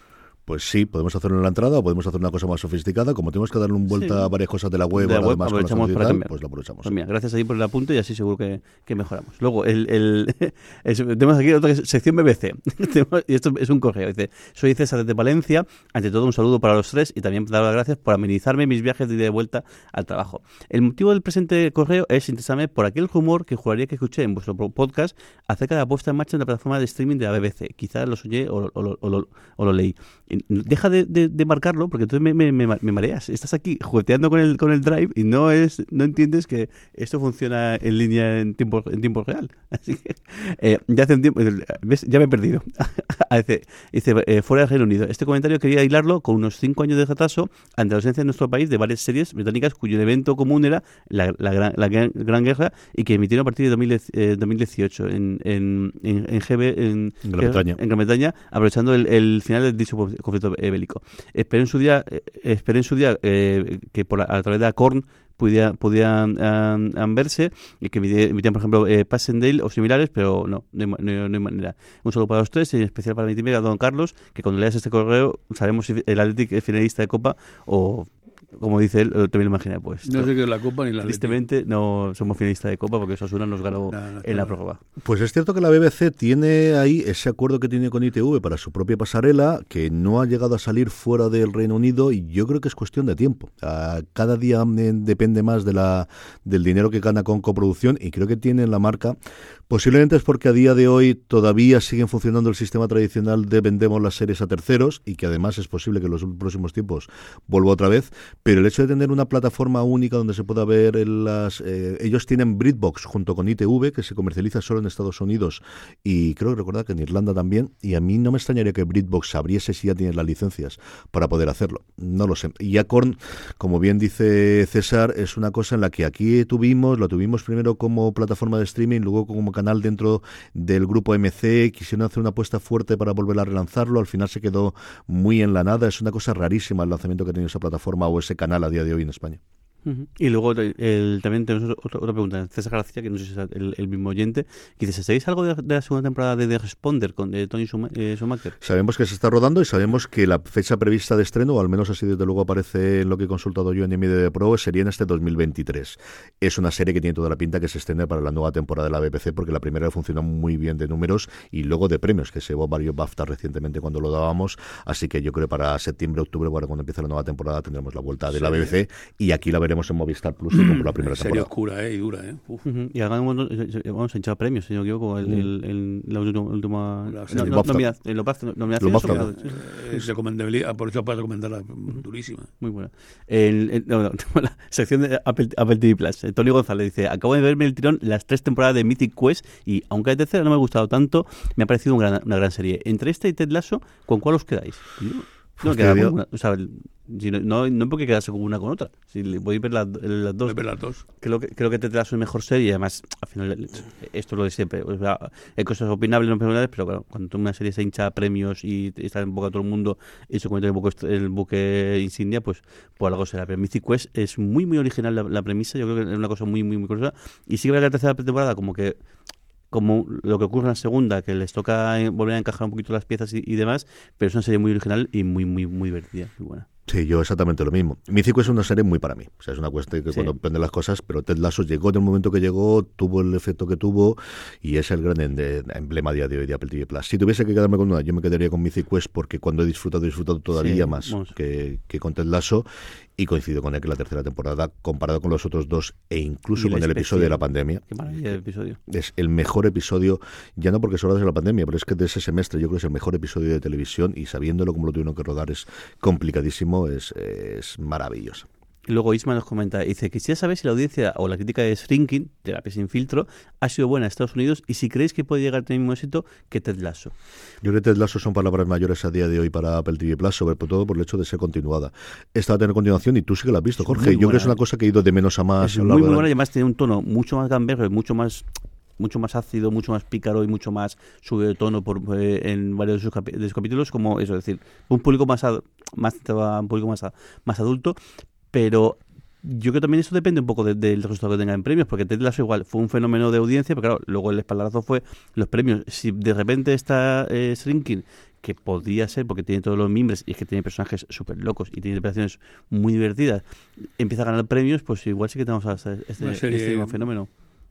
Pues sí, podemos hacerlo en la entrada o podemos hacer una cosa más sofisticada. Como tenemos que darle una vuelta sí. a varias cosas de la web, de la web además aprovechamos con para tal, cambiar. pues lo aprovechamos. Pues mira, gracias ahí por el apunte y así seguro que, que mejoramos. Luego, el, el, el, tenemos aquí otra sección B B C. Y esto es un correo. Dice, soy César de Valencia. Ante todo, un saludo para los tres y también dar las gracias por amenizarme mis viajes de ida y de vuelta al trabajo. El motivo del presente correo es interesarme por aquel rumor que juraría que escuché en vuestro podcast acerca de la puesta en marcha de la plataforma de streaming de la B B C. Quizás lo soñé o, o, o, o, o lo leí. Deja de, de, de marcarlo porque entonces me, me, me, me mareas. Estás aquí jugueteando con el, con el Drive y no es no entiendes que esto funciona en línea en tiempo, en tiempo real. Así que eh, ya hace un tiempo, ¿ves? Ya me he perdido. dice, dice eh, fuera del Reino Unido. Este comentario quería hilarlo con unos cinco años de retraso ante la ausencia en nuestro país de varias series británicas cuyo evento común era la, la, gran, la gran, gran Guerra y que emitieron a partir de dos mil, eh, dos mil dieciocho en, en, en, en G B en, en, Gran Bretaña. en Gran Bretaña, aprovechando el, el final del dicho conflicto bélico. Esperé en su día, eh, esperé en su día eh, que por la, a través de Acorn podían podía, um, um, verse y que emitían, por ejemplo, eh, Passendale o similares, pero no, no, no, no hay manera. Un saludo para los tres, y en especial para mi team, a don Carlos, que cuando leas este correo sabremos si el Athletic es finalista de Copa o, como dice él, también lo imaginé. Pues, no sé qué es la Copa ni la tristemente Athletic. No somos finalistas de Copa porque Osasuna nos ganó no, no, en la prórroga. Pues es cierto que la B B C tiene ahí ese acuerdo que tiene con I T V para su propia pasarela, que no ha llegado a salir fuera del Reino Unido, y yo creo que es cuestión de tiempo. Cada día depende más de la del dinero que gana con coproducción, y creo que tienen la marca. Posiblemente es porque a día de hoy todavía siguen funcionando el sistema tradicional de vendemos las series a terceros, y que además es posible que en los próximos tiempos vuelva otra vez. Pero el hecho de tener una plataforma única donde se pueda ver las... Eh, ellos tienen BritBox junto con I T V, que se comercializa solo en Estados Unidos, y creo que recordar que en Irlanda también, y a mí no me extrañaría que BritBox abriese si ya tienes las licencias para poder hacerlo. No lo sé. Y Acorn, como bien dice César, es una cosa en la que aquí tuvimos, lo tuvimos primero como plataforma de streaming, luego como canal dentro del grupo M C, quisieron hacer una apuesta fuerte para volver a relanzarlo, al final se quedó muy en la nada. Es una cosa rarísima el lanzamiento que ha tenido esa plataforma o ese canal a día de hoy en España. Uh-huh. Y luego el, también tenemos otra, otra pregunta. César García, que no sé si es el, el mismo oyente, que dice, ¿sabéis algo de, de la segunda temporada de The Responder con de Tony Schumacher? Sabemos que se está rodando y sabemos que la fecha prevista de estreno, o al menos así desde luego aparece en lo que he consultado yo en M D B Pro, sería en este dos mil veintitrés. Es una serie que tiene toda la pinta que se extiende para la nueva temporada de la B B C, porque la primera funcionó muy bien de números y luego de premios, que se llevó varios BAFTA recientemente cuando lo dábamos, así que yo creo que para septiembre, octubre, bueno, cuando empiece la nueva temporada, tendremos la vuelta de sí. la B B C, y aquí la veremos en Movistar Plus como la primera serie temporada. oscura, eh, y dura, ¿eh? Uf. Uh-huh. Y además vamos a hinchar premios, si no me equivoco, el, el, el, la última... La, no, no, nominación. Nominación. Es recomendabilidad, por eso para recomendarla, durísima. Muy buena. El, el, no, no, la sección de Apple, Apple T V Plus. Tony González dice, acabo de verme el tirón las tres temporadas de Mythic Quest y, aunque la tercera no me ha gustado tanto, me ha parecido un gran, una gran serie. Entre esta y Ted Lasso, ¿con cuál os quedáis? Yo, no, queda con una, o sea, si no, no, no porque quedarse con una con otra. Si voy a ver las, las dos. Ver las dos. Creo que, creo que Ted Lasso es mejor serie, y además, al final, esto es lo de siempre. O sea, hay cosas opinables, no opinables, pero claro, cuando una serie se hincha a premios y está en boca de todo el mundo y se convierte en el buque, el buque insignia, pues por algo será. Pero Mythic Quest es muy, muy original la, la premisa. Yo creo que es una cosa muy, muy, muy curiosa. Y sí que la tercera temporada, como que como lo que ocurre en la segunda, que les toca volver a encajar un poquito las piezas y, y demás, pero es una serie muy original y muy, muy, muy divertida, muy buena. Sí, yo exactamente lo mismo. Mythic es una serie muy para mí. O sea, es una cuestión que sí. Cuando aprende las cosas, pero Ted Lasso llegó en el momento que llegó, tuvo el efecto que tuvo, y es el gran emblema a día de hoy de Apple T V Plus. Si tuviese que quedarme con una, yo me quedaría con Mythic Quest, porque cuando he disfrutado, he disfrutado todavía sí, más que, que con Ted Lasso, y coincido con él que la tercera temporada, comparado con los otros dos, e incluso con el especial. episodio de la pandemia, qué maravilla de episodio. Es el mejor episodio, ya no porque es hora de la pandemia, pero es que de ese semestre yo creo que es el mejor episodio de televisión, y sabiéndolo como lo tuvieron que rodar es complicadísimo, es... es es maravilloso. Y luego Isma nos comenta, dice, quisiera saber si la audiencia o la crítica de Shrinking, Terapia sin filtro, ha sido buena en Estados Unidos, y si creéis que puede llegar a tener el mismo éxito que Ted Lasso. Yo creo que Ted Lasso son palabras mayores a día de hoy para Apple T V Plus, sobre todo por el hecho de ser continuada. Esta va a tener continuación, y tú sí que la has visto, Jorge. Yo creo que es una cosa que ha ido de menos a más. Es muy, muy buena, y además tiene un tono mucho más gamberro, mucho más... mucho más ácido, mucho más pícaro y mucho más sube de tono por, eh, en varios de sus, capi- de sus capítulos, como eso, es decir, un público más ad- más un público más, a- más adulto, pero yo creo que también eso depende un poco de, del resultado que tenga en premios, porque Ted Lasso igual fue un fenómeno de audiencia, pero claro, luego el espaldarazo fue los premios. Si de repente está eh, Shrinking, que podría ser, porque tiene todos los mimbres y es que tiene personajes súper locos y tiene interpretaciones muy divertidas, empieza a ganar premios, pues igual sí que tenemos este, este, este mismo fenómeno.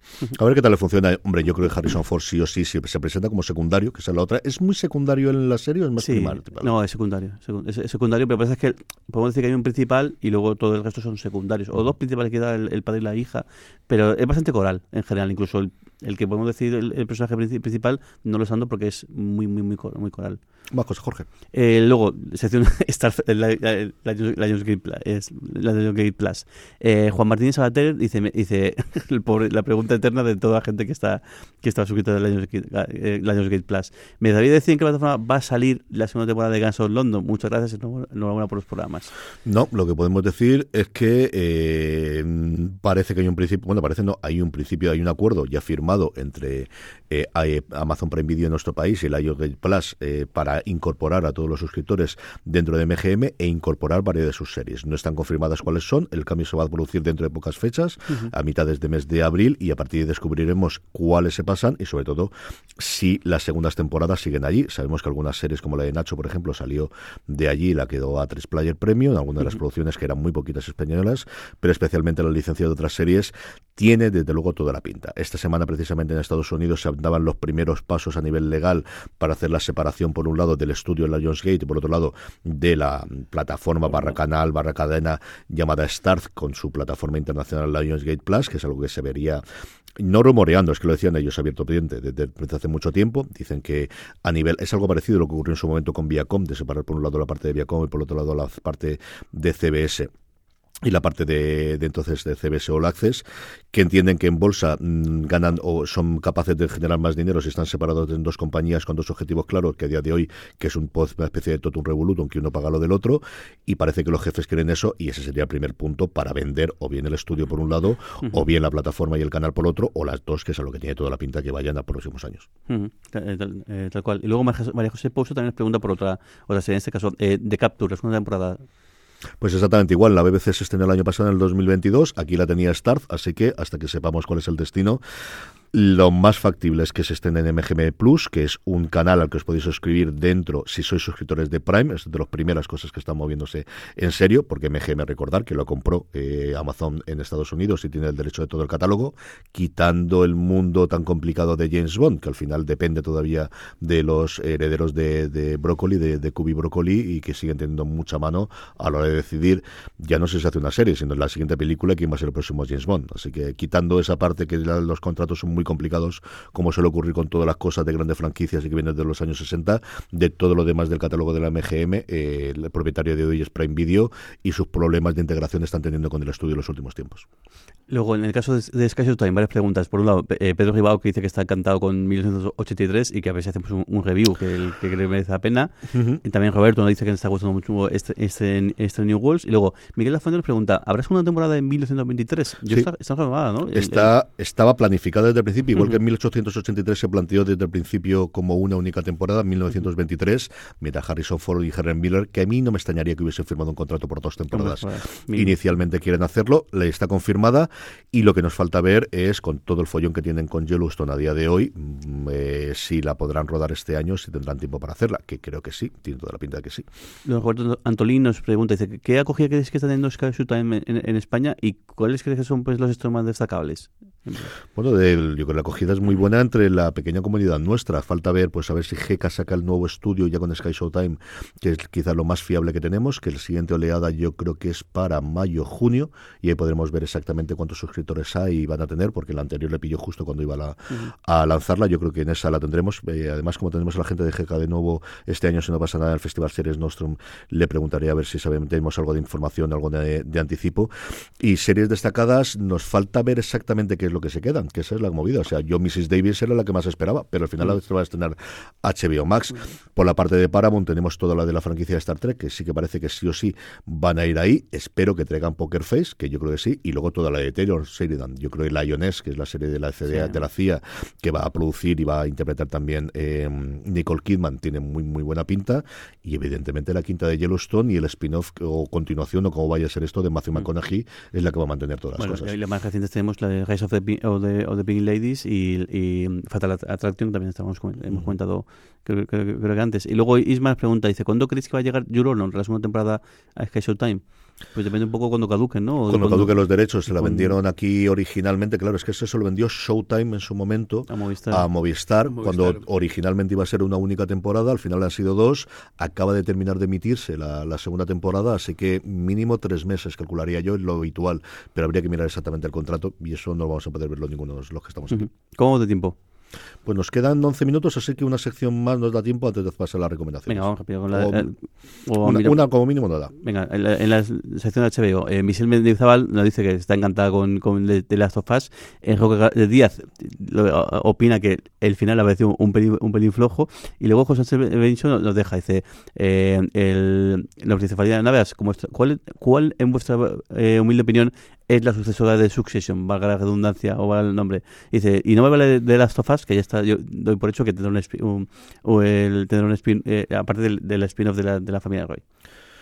A ver qué tal le funciona. Hombre, yo creo que Harrison Ford sí o sí, si se presenta como secundario, que esa es la otra. ¿Es muy secundario en la serie o es más sí, primario? No, es secundario. Es, es secundario, pero parece que podemos decir que hay un principal y luego todo el resto son secundarios. O dos principales que da el, el padre y la hija, pero es bastante coral en general. Incluso el, el que podemos decir el, el personaje principal no lo usando porque es muy, muy, muy, muy coral. Más cosas, Jorge. Eh, luego, sección Star, la, la, la, la Lionsgate Plus. La Lionsgate Plus. Eh, Juan Martín Sabater dice, dice el pobre, la pregunta eterna de toda la gente que está que está suscrita a la Lionsgate, eh, Lionsgate Plus. ¿Me sabía decir en qué plataforma va a salir la segunda temporada de Guns of London? Muchas gracias, enhorabuena por los programas. No, lo que podemos decir es que eh, parece que hay un principio, bueno, parece no, hay un principio, hay un acuerdo ya firmado entre eh, Amazon Prime Video en nuestro país y la Lionsgate Plus eh, para incorporar a todos los suscriptores dentro de M G M e incorporar varias de sus series. No están confirmadas cuáles son, el cambio se va a producir dentro de pocas fechas, uh-huh. a mitades de mes de abril, y a partir de ahí descubriremos cuáles se pasan y sobre todo si las segundas temporadas siguen allí. Sabemos que algunas series como la de Nacho, por ejemplo, salió de allí y la quedó a tres Player Premium, algunas de las uh-huh. producciones que eran muy poquitas españolas, pero especialmente la licencia de otras series tiene desde luego toda la pinta. Esta semana precisamente en Estados Unidos se daban los primeros pasos a nivel legal para hacer la separación por un lado del estudio en la Lionsgate y por otro lado de la plataforma barra canal barra cadena llamada Starz con su plataforma internacional Lionsgate Plus, que es algo que se vería no rumoreando, es que lo decían ellos abierto pendiente desde, desde hace mucho tiempo. Dicen que a nivel, es algo parecido a lo que ocurrió en su momento con Viacom, de separar por un lado la parte de Viacom y por otro lado la parte de C B S y la parte de, de entonces de C B S All Access, que entienden que en bolsa mmm, ganan o son capaces de generar más dinero si están separados en dos compañías con dos objetivos claros, que a día de hoy que es un, una especie de totum revolutum, que uno paga lo del otro, y parece que los jefes quieren eso, y ese sería el primer punto para vender o bien el estudio por un lado, uh-huh. o bien la plataforma y el canal por otro, o las dos, que es a lo que tiene toda la pinta que vayan a próximos años. Uh-huh. Tal, tal, eh, tal cual. Y luego María José Pouso también nos pregunta por otra, otra serie, en este caso eh, The Capture, la segunda temporada. Pues exactamente igual, la B B C se estrenó el año pasado en el dos mil veintidós, aquí la tenía Starz, así que hasta que sepamos cuál es el destino, lo más factible es que se estrene en M G M Plus, que es un canal al que os podéis suscribir dentro si sois suscriptores de Prime. Es de las primeras cosas que están moviéndose en serio, porque M G M, recordar que lo compró eh, Amazon en Estados Unidos y tiene el derecho de todo el catálogo, quitando el mundo tan complicado de James Bond, que al final depende todavía de los herederos de, de Broccoli, de, de Cubi Broccoli, y que siguen teniendo mucha mano a la hora de decidir, ya no sé si se hace una serie, sino en la siguiente película quién va a ser el próximo James Bond. Así que quitando esa parte que los contratos son muy muy complicados, como suele ocurrir con todas las cosas de grandes franquicias y que vienen de los años sesenta, de todo lo demás del catálogo de la M G M, eh, el propietario de hoy es Prime Video, y sus problemas de integración están teniendo con el estudio en los últimos tiempos. Luego, en el caso de, de Sky también varias preguntas. Por un lado, eh, Pedro Ribao, que dice que está encantado con mil novecientos ochenta y tres y que a ver si hacemos un, un review que, el, que cree que merece la pena. Uh-huh. Y también Roberto nos dice que le está gustando mucho este, este, este New Worlds. Y luego, Miguel Lafuente nos pregunta, ¿habrá segunda temporada en mil novecientos veintitrés? Yo sí. está, está grabada, ¿no? Está, el, el... Estaba planificada desde el principio, igual uh-huh. que en mil ochocientos ochenta y tres se planteó desde el principio como una única temporada, en mil novecientos veintitrés, mira, Harrison Ford y Helen Miller, que a mí no me extrañaría que hubiesen firmado un contrato por dos temporadas. Bueno, bueno, Inicialmente quieren hacerlo, le está confirmada, y lo que nos falta ver es, con todo el follón que tienen con Yellowstone a día de hoy, eh, si la podrán rodar este año, si tendrán tiempo para hacerla, que creo que sí, tiene toda la pinta de que sí. Roberto Antolín nos pregunta, dice, ¿qué acogida crees que está teniendo Sky Showtime en, en, en España y cuáles crees que son pues los estrenos más destacables? Bueno, de, yo creo que la acogida es muy buena entre la pequeña comunidad nuestra. Falta ver, pues a ver si G K saca el nuevo estudio ya con Sky Showtime, que es quizás lo más fiable que tenemos, que el siguiente oleada yo creo que es para mayo, junio, y ahí podremos ver exactamente cuántos suscriptores hay y van a tener, porque la anterior le pilló justo cuando iba a, la, uh-huh. a lanzarla. Yo creo que en esa la tendremos. Eh, además, como tenemos a la gente de G K de nuevo este año, si no pasa nada en el Festival Series Nostrum, le preguntaré a ver si sabemos, tenemos algo de información, algo de, de anticipo. Y series destacadas, nos falta ver exactamente qué es lo que se quedan, que esa es la movida. O sea, yo missus Davis era la que más esperaba, pero al final uh-huh. la va a estrenar H B O Max. Uh-huh. Por la parte de Paramount tenemos toda la de la franquicia de Star Trek, que sí que parece que sí o sí van a ir ahí. Espero que traigan Poker Face, que yo creo que sí, y luego toda la de Taylor Sheridan. Yo creo que Lioness, que es la serie de la, C D A, sí. de la C I A, que va a producir y va a interpretar también eh, Nicole Kidman, tiene muy muy buena pinta, y evidentemente la quinta de Yellowstone y el spin-off o continuación o como vaya a ser esto de Matthew McConaughey es la que va a mantener todas bueno, las cosas. Y la más reciente tenemos la de Rise of the the, Pi- o the, o the Pink Ladies y, y Fatal Attraction, también estamos, hemos comentado creo, creo, creo que antes. Y luego Ismael pregunta, dice, ¿cuándo creéis que va a llegar Your Honor, la segunda temporada a Sky Showtime? Pues depende un poco cuando caduquen, ¿no? Cuando, cuando caduquen los derechos, se la vendieron aquí originalmente, claro, es que eso se lo vendió Showtime en su momento a Movistar, a Movistar, Movistar, cuando originalmente iba a ser una única temporada, al final han sido dos, acaba de terminar de emitirse la, la segunda temporada, así que mínimo tres meses, calcularía yo, es lo habitual, pero habría que mirar exactamente el contrato y eso no vamos a poder verlo ninguno de los que estamos aquí. ¿Cómo vamos de tiempo? Pues nos quedan once minutos, así que una sección más nos da tiempo antes de pasar a las recomendaciones. Venga, vamos rápido con la... O, eh, o una, mira, una como mínimo no da. Venga, en la, en la sección de H B O, eh, Michelle Mendizábal nos dice que está encantada con, con The, The Last of Us. Eh, Roque Díaz lo, opina que el final le ha parecido un pelín, un pelín flojo. Y luego José Sánchez Bencho nos deja, dice, eh, el, la principalidad de Naveas, ¿cuál, ¿cuál en vuestra eh, humilde opinión es la sucesora de Succession, valga la redundancia o valga el nombre? Dice, y no me vale de, de Last of Us, que ya está, yo doy por hecho que tendrá un, spin, un, o el, tendrá un spin, eh, aparte del, del spin-off de la, de la familia Roy.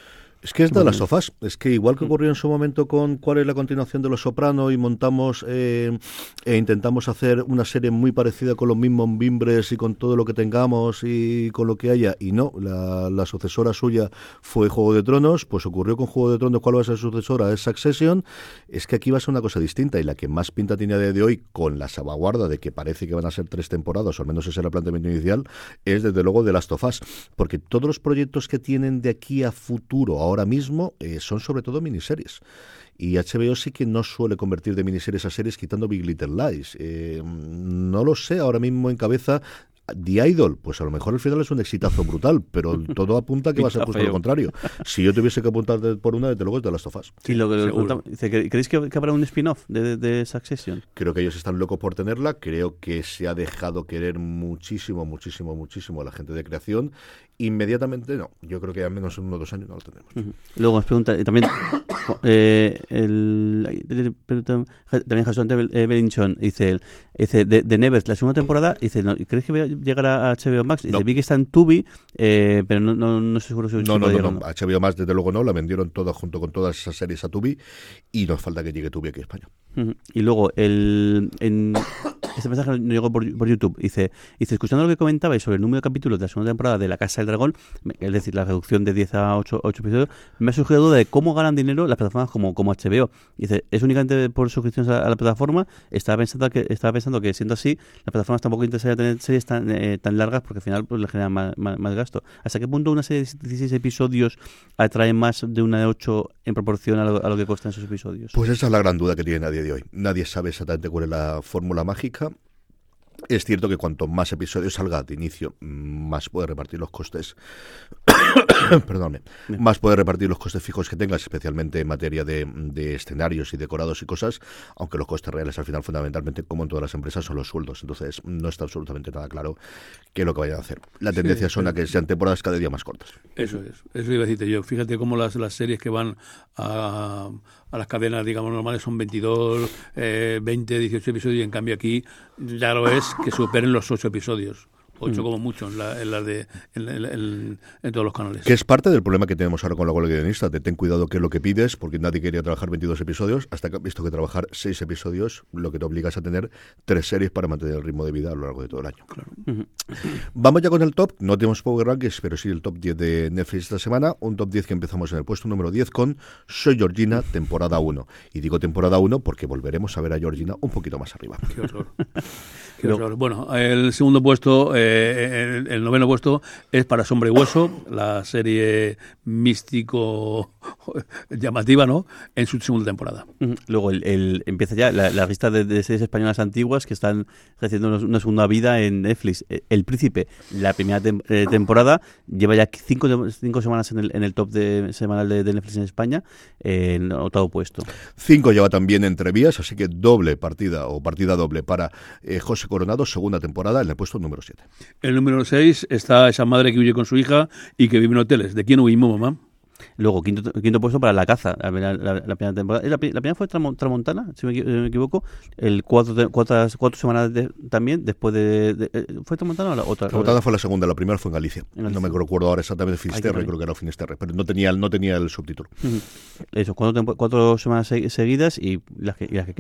Es que es de las sofás, es que igual que ocurrió en su momento con cuál es la continuación de Los Soprano y montamos eh, e intentamos hacer una serie muy parecida con los mismos mimbres y con todo lo que tengamos y con lo que haya, y no, la, la sucesora suya fue Juego de Tronos, pues ocurrió con Juego de Tronos, ¿cuál va a ser su sucesora? Es Succession. Es que aquí va a ser una cosa distinta y la que más pinta tiene a día de hoy, con la salvaguarda de que parece que van a ser tres temporadas, o al menos ese era el planteamiento inicial, es desde luego de Last of Us, porque todos los proyectos que tienen de aquí a futuro ahora mismo eh, son sobre todo miniseries. Y H B O sí que no suele convertir de miniseries a series quitando Big Little Lies. Eh, no lo sé, ahora mismo en cabeza The Idol, pues a lo mejor al final es un exitazo brutal, pero todo apunta a que va a ser justo lo contrario. Si yo tuviese que apuntar de, por una, desde luego es de Last of Us. Sí, lo que le dice, ¿creéis que, que habrá un spin-off de, de, de Succession? Creo que ellos están locos por tenerla, creo que se ha dejado querer muchísimo, muchísimo, muchísimo a la gente de creación. Inmediatamente no, yo creo que al menos en uno o dos años no lo tendremos. Uh-huh. Luego nos pregunta, eh, también eh, el, también Jason Belinchon dice, dice de, de Nevers, la segunda temporada, dice, no, ¿crees que va a llegar a H B O Max? Dice, no. vi que está en Tubi, eh, pero no, no, no estoy seguro si no, no, no, no, H B O Max desde luego no, la vendieron toda junto con todas esas series a Tubi y nos falta que llegue Tubi aquí a España. Uh-huh. Y luego el en este mensaje nos llegó por, por YouTube, dice, dice, escuchando lo que comentabais sobre el número de capítulos de la segunda temporada de La Casa del Dragón, es decir, la reducción de diez a ocho, ocho episodios, me ha surgido duda de cómo ganan dinero las plataformas como, como H B O. Dice, ¿es únicamente por suscripciones a, a la plataforma? Estaba pensando que estaba pensando que siendo así, las plataformas tampoco interesarían tener series tan, eh, tan largas porque al final pues le generan más, más, más gasto. ¿Hasta qué punto una serie de dieciséis episodios atrae más de una de ocho en proporción a lo, a lo que cuestan esos episodios? Pues esa es la gran duda que tiene a día de hoy. Nadie sabe exactamente cuál es la fórmula mágica. Es cierto que cuanto más episodios salga de inicio, más puede repartir los costes. Perdóname. Más puede repartir los costes fijos que tengas, especialmente en materia de, de escenarios y decorados y cosas, aunque los costes reales al final, fundamentalmente, como en todas las empresas, son los sueldos. Entonces, no está absolutamente nada claro qué es lo que vayan a hacer. La tendencia sí, son a que sean temporadas cada día más cortas. Eso es. Eso iba a decirte yo. Fíjate cómo las, las series que van a, a las cadenas, digamos, normales son veintidós, eh, veinte, dieciocho episodios, y en cambio aquí ya lo es que superen los ocho episodios. Ocho mm. como mucho en, la, en, la de, en, en, en, en todos los canales. Que es parte del problema que tenemos ahora con la huelga guionista. Te ten cuidado qué es lo que pides, porque nadie quería trabajar veintidós episodios, hasta que has visto que trabajar seis episodios, lo que te obligas a tener tres series para mantener el ritmo de vida a lo largo de todo el año. Claro. Uh-huh. Vamos ya con el top. No tenemos Power Rankings, pero sí el top diez de Netflix esta semana. Un top diez que empezamos en el puesto número diez con Soy Georgina, temporada uno. Y digo temporada uno porque volveremos a ver a Georgina un poquito más arriba. Qué horror. Qué horror. Bueno, el segundo puesto... Eh, el, el noveno puesto es para Sombra y Hueso, la serie místico llamativa, ¿no?, en su segunda temporada. Uh-huh. Luego el, el, empieza ya la, la lista de, de series españolas antiguas que están haciendo una, una segunda vida en Netflix. El Príncipe, la primera tem- eh, temporada, lleva ya cinco, cinco semanas en el, en el top de, semanal de, de Netflix en España, eh, en octavo puesto. Cinco lleva también Entre Vías, así que doble partida o partida doble para eh, José Coronado, segunda temporada, en el puesto número siete. El número seis está esa madre que huye con su hija y que vive en hoteles. ¿De quién huimos, mamá? Luego, quinto, quinto puesto para La Caza, la, la, la, la primera temporada. La, la primera fue Tramontana, si me, si me equivoco. El cuatro, cuatro, cuatro semanas de, también, después de, de... ¿Fue Tramontana o la otra? Tramontana fue la segunda, la primera fue en Galicia. En Galicia. No me recuerdo ahora exactamente Finisterre, creo que era Finisterre, pero no tenía, no tenía el subtítulo. Uh-huh. Eso, cuatro, cuatro semanas seguidas y las que, y las que quedan.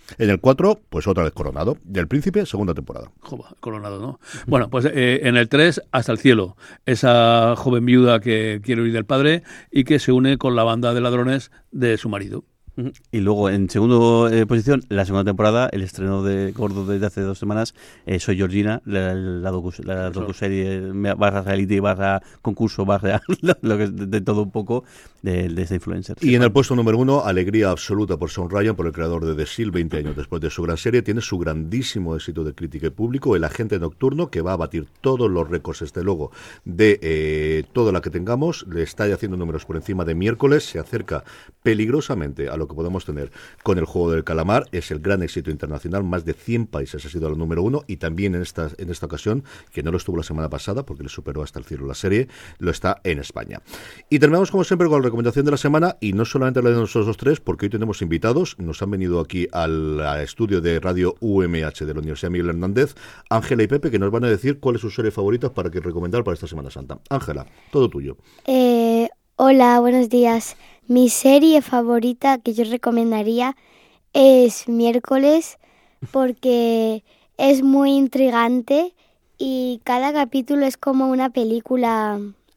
En el cuatro, pues otra vez Coronado. Y El Príncipe, segunda temporada. Joba, Coronado, ¿no? Bueno, pues eh, en el tres, Hasta el cielo. Esa joven viuda que quiere huir del padre y que se une con la banda de ladrones de su marido. Y luego, en segunda eh, posición, la segunda temporada, el estreno de Gordo desde hace dos semanas, eh, Soy Georgina, la, la, docu, la docuserie barra reality, barra concurso, barra lo que de, de todo un poco de, de ese influencer. Y en el puesto número uno, alegría absoluta por Sean Ryan, por el creador de The Seal, veinte años después de su gran serie. Tiene su grandísimo éxito de crítica y público, El agente nocturno, que va a batir todos los récords, este logo, de eh, toda la que tengamos. Le está haciendo números por encima de Miércoles, se acerca peligrosamente a lo que podemos tener con El juego del calamar. Es el gran éxito internacional, más de cien países ha sido el número uno, y también en esta, en esta ocasión, que no lo estuvo la semana pasada porque le superó Hasta el cielo la serie, lo está en España. Y terminamos como siempre con la recomendación de la semana, y no solamente la de nosotros tres, porque hoy tenemos invitados. Nos han venido aquí al, al estudio de Radio U M H de la Universidad Miguel Hernández, Ángela y Pepe, que nos van a decir cuál es su serie favorita para que recomendar para esta Semana Santa. Ángela, todo tuyo. Eh, hola, buenos días. Mi serie favorita que yo recomendaría es Miércoles, porque es muy intrigante y cada capítulo es como una película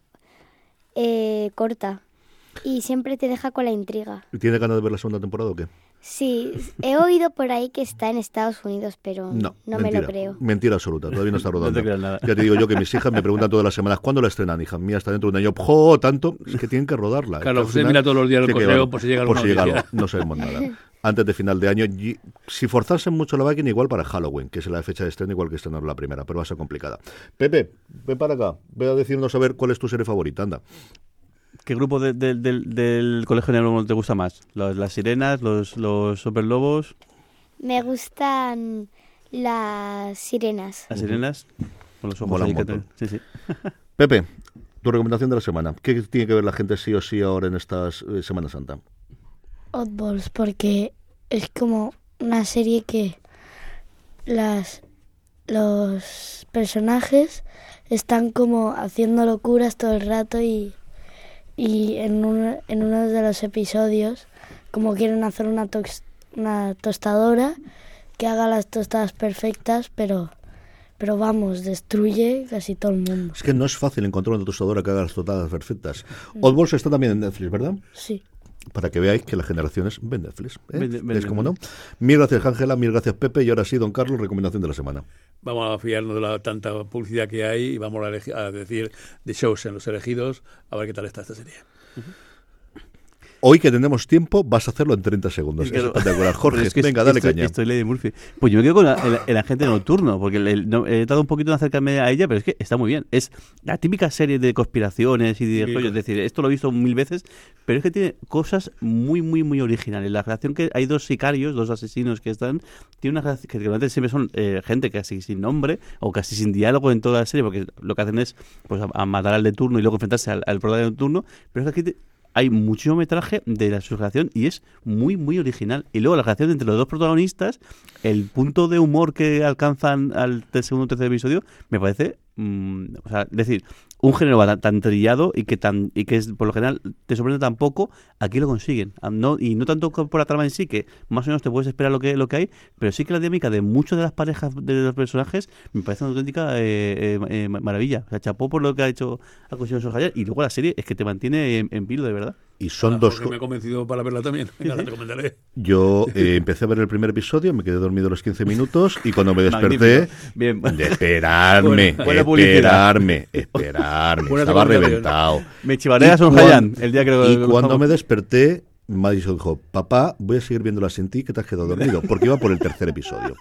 eh, corta y siempre te deja con la intriga. ¿Tienes ganas de ver la segunda temporada o qué? Sí, he oído por ahí que está en Estados Unidos, pero no, no mentira, me lo creo. Mentira absoluta, todavía no está rodando. No te creas nada. Ya te digo yo que mis hijas me preguntan todas las semanas, ¿cuándo la estrenan, hija mía? Está dentro de un año. ¡Jo! Tanto, es que tienen que rodarla. Claro, es que usted final, mira todos los días el que correo queda, por si llega por alguna si llega noticia. algo. No sabemos nada. Antes de final de año, y, si forzasen mucho la máquina, igual para Halloween, que es la fecha de estreno, igual que estrenar la primera, pero va a ser complicada. Pepe, ven para acá, ve a decirnos a ver cuál es tu serie favorita, anda. ¿Qué grupo de, de, de, del Colegio Negro te gusta más? ¿Los, ¿Las sirenas, los, los superlobos? Me gustan las sirenas. ¿Las sirenas? Con los ojos Mola ahí un que te... montón. Sí, sí. Pepe, tu recomendación de la semana. ¿Qué tiene que ver la gente sí o sí ahora en esta eh, Semana Santa? Oddballs, porque es como una serie que las los personajes están como haciendo locuras todo el rato y, y en, un, en uno de los episodios como quieren hacer una, tox, una tostadora que haga las tostadas perfectas, pero... Pero vamos, destruye casi todo el mundo. Es que no es fácil encontrar una tostadora que haga las tostadas perfectas. Oddballs está también en Netflix, ¿verdad? Sí. Para que veáis que las generaciones ven Netflix. ¿eh? Ven, ven, ¿Es como ven. no? Mil gracias, Ángela, mil gracias, Pepe. Y ahora sí, don Carlos, recomendación de la semana. Vamos a fiarnos de la tanta publicidad que hay y vamos a, elegi- a decir de shows en los elegidos, a ver qué tal está esta serie. Uh-huh. Hoy que tenemos tiempo, vas a hacerlo en treinta segundos. Es que Es no. espectacular. Jorge, Pero es que venga, dale estoy, caña. Estoy Lady Murphy. Pues yo me quedo con la- el, el agente nocturno, porque el- el- no, he tratado un poquito de acercarme a ella, pero es que está muy bien. Es la típica serie de conspiraciones y de Sí, rollos. Es decir, esto lo he visto mil veces, pero es que tiene cosas muy, muy, muy originales. La relación que hay dos sicarios, dos asesinos que están, tiene una relación que realmente siempre son eh, gente casi sin nombre o casi sin diálogo en toda la serie, porque lo que hacen es pues a, a matar al de turno y luego enfrentarse al, al protagonista de turno, pero es que aquí te- hay muchísimo metraje de la su relación y es muy, muy original. Y luego la relación entre los dos protagonistas, el punto de humor que alcanzan al ter- segundo o tercer episodio, me parece, mmm, o sea, es decir, un género tan, tan trillado y que tan y que es, por lo general te sorprende tan poco, aquí lo consiguen. Ah, no, y no tanto por la trama en sí, que más o menos te puedes esperar lo que lo que hay, pero sí que la dinámica de muchas de las parejas de los personajes me parece una auténtica eh, eh, eh, maravilla. O sea, chapó por lo que ha hecho ha conseguido Son Javier, y luego la serie es que te mantiene en, en vilo, de verdad. Y son Ah, dos... porque me ha convencido para verla también. Venga, la recomendaré. Yo eh, empecé a ver el primer episodio, me quedé dormido los quince minutos y cuando me desperté... Magnífico. Bien. De esperarme, Buena- buena publicidad. esperarme, esperarme. Buena Estaba recomendación. reventado. Me chivaré a Y Son cuan- Hayan el día que lo Y lo cuando estamos- me desperté, Madison dijo, papá, voy a seguir viéndola sin ti, que te has quedado dormido, porque iba por el tercer episodio.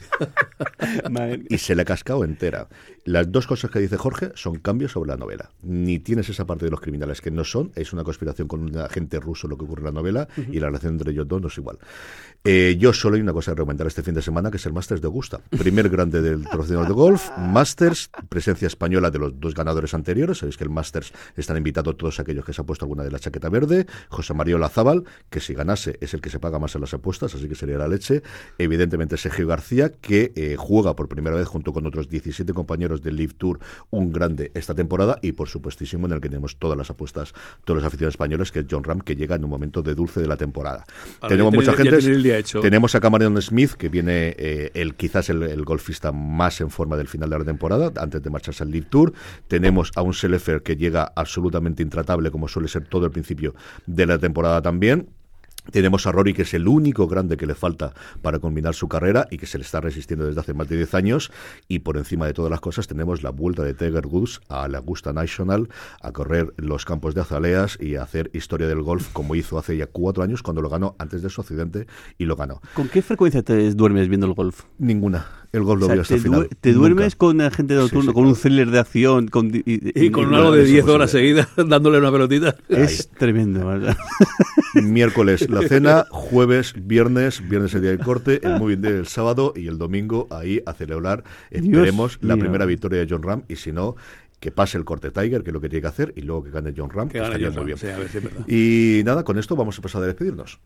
Madre- Y se la ha cascado entera. Las dos cosas que dice Jorge son cambios sobre la novela. Ni tienes esa parte de los criminales que no son, es una conspiración con un agente ruso lo que ocurre en la novela, uh-huh. y la relación entre ellos dos no es igual. Eh, yo solo hay una cosa que recomendar este fin de semana, que es el Masters de Augusta. Primer grande del torneo de golf, Masters, presencia española de los dos ganadores anteriores. Sabéis que el Masters están invitados todos aquellos que se han puesto alguna de la chaqueta verde. José María Olazábal, que si ganase es el que se paga más en las apuestas, así que sería la leche. Evidentemente Sergio García, que eh, juega por primera vez junto con otros diecisiete compañeros del Live Tour un grande esta temporada, y por supuestísimo en el que tenemos todas las apuestas, todos los aficionados españoles, que es Jon Rahm, que llega en un momento de dulce de la temporada. Ahora, tenemos ya mucha tiene, gente, ya tiene el día hecho. Tenemos a Cameron Smith, que viene eh, el quizás el, el golfista más en forma del final de la temporada, antes de marcharse al Live Tour. Tenemos a un Scheffler que llega absolutamente intratable, como suele ser todo el principio de la temporada también. Tenemos a Rory, que es el único grande que le falta para culminar su carrera y que se le está resistiendo desde hace más de diez años. Y por encima de todas las cosas tenemos la vuelta de Tiger Woods a la Augusta National, a correr los campos de azaleas y a hacer historia del golf, como hizo hace ya cuatro años cuando lo ganó antes de su accidente, y lo ganó. ¿Con qué frecuencia te duermes viendo el golf? Ninguna. El golf lo O sea, veo hasta te el final. ¿Te duermes Nunca. con gente nocturno, Sí, sí, con claro. un thriller de acción? Con, y, Y con algo de diez horas seguidas dándole una pelotita. Es tremendo, ¿verdad? Miércoles la cena, jueves, viernes, viernes el día del corte, el moving day el sábado y el domingo ahí a celebrar, esperemos, la mío. primera victoria de Jon Rahm, y si no, que pase el corte Tiger, que es lo que tiene que hacer, y luego que gane Jon Rahm, Que que gane estaría Jon muy Rahm, bien. sí, a ver si es verdad. Y nada, con esto vamos a pasar a despedirnos.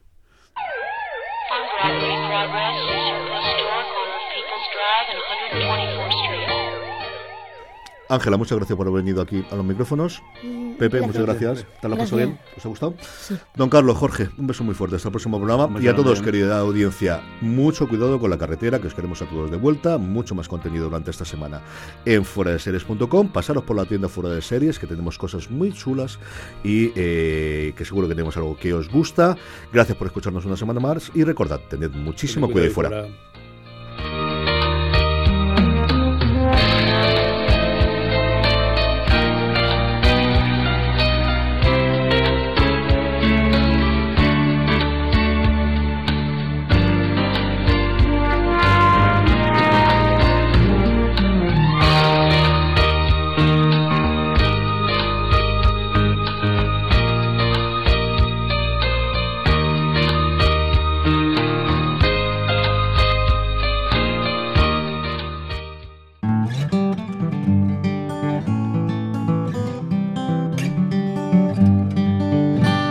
Ángela, muchas gracias por haber venido aquí a los micrófonos. Pepe, muchas gracias. ¿Te la has pasado bien? ¿Os ha gustado? Sí. Don Carlos, Jorge, un beso muy fuerte. Hasta el próximo programa. Un beso Y a todos, grande. querida audiencia, mucho cuidado con la carretera, que os queremos a todos de vuelta. Mucho más contenido durante esta semana en fuera de series punto com. Pasaros por la tienda Fuera de Series, que tenemos cosas muy chulas y eh, que seguro que tenemos algo que os gusta. Gracias por escucharnos una semana más y recordad, tened muchísimo cuidado ahí fuera.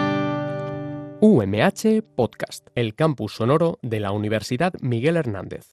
U M H Podcast, el campus sonoro de la Universidad Miguel Hernández.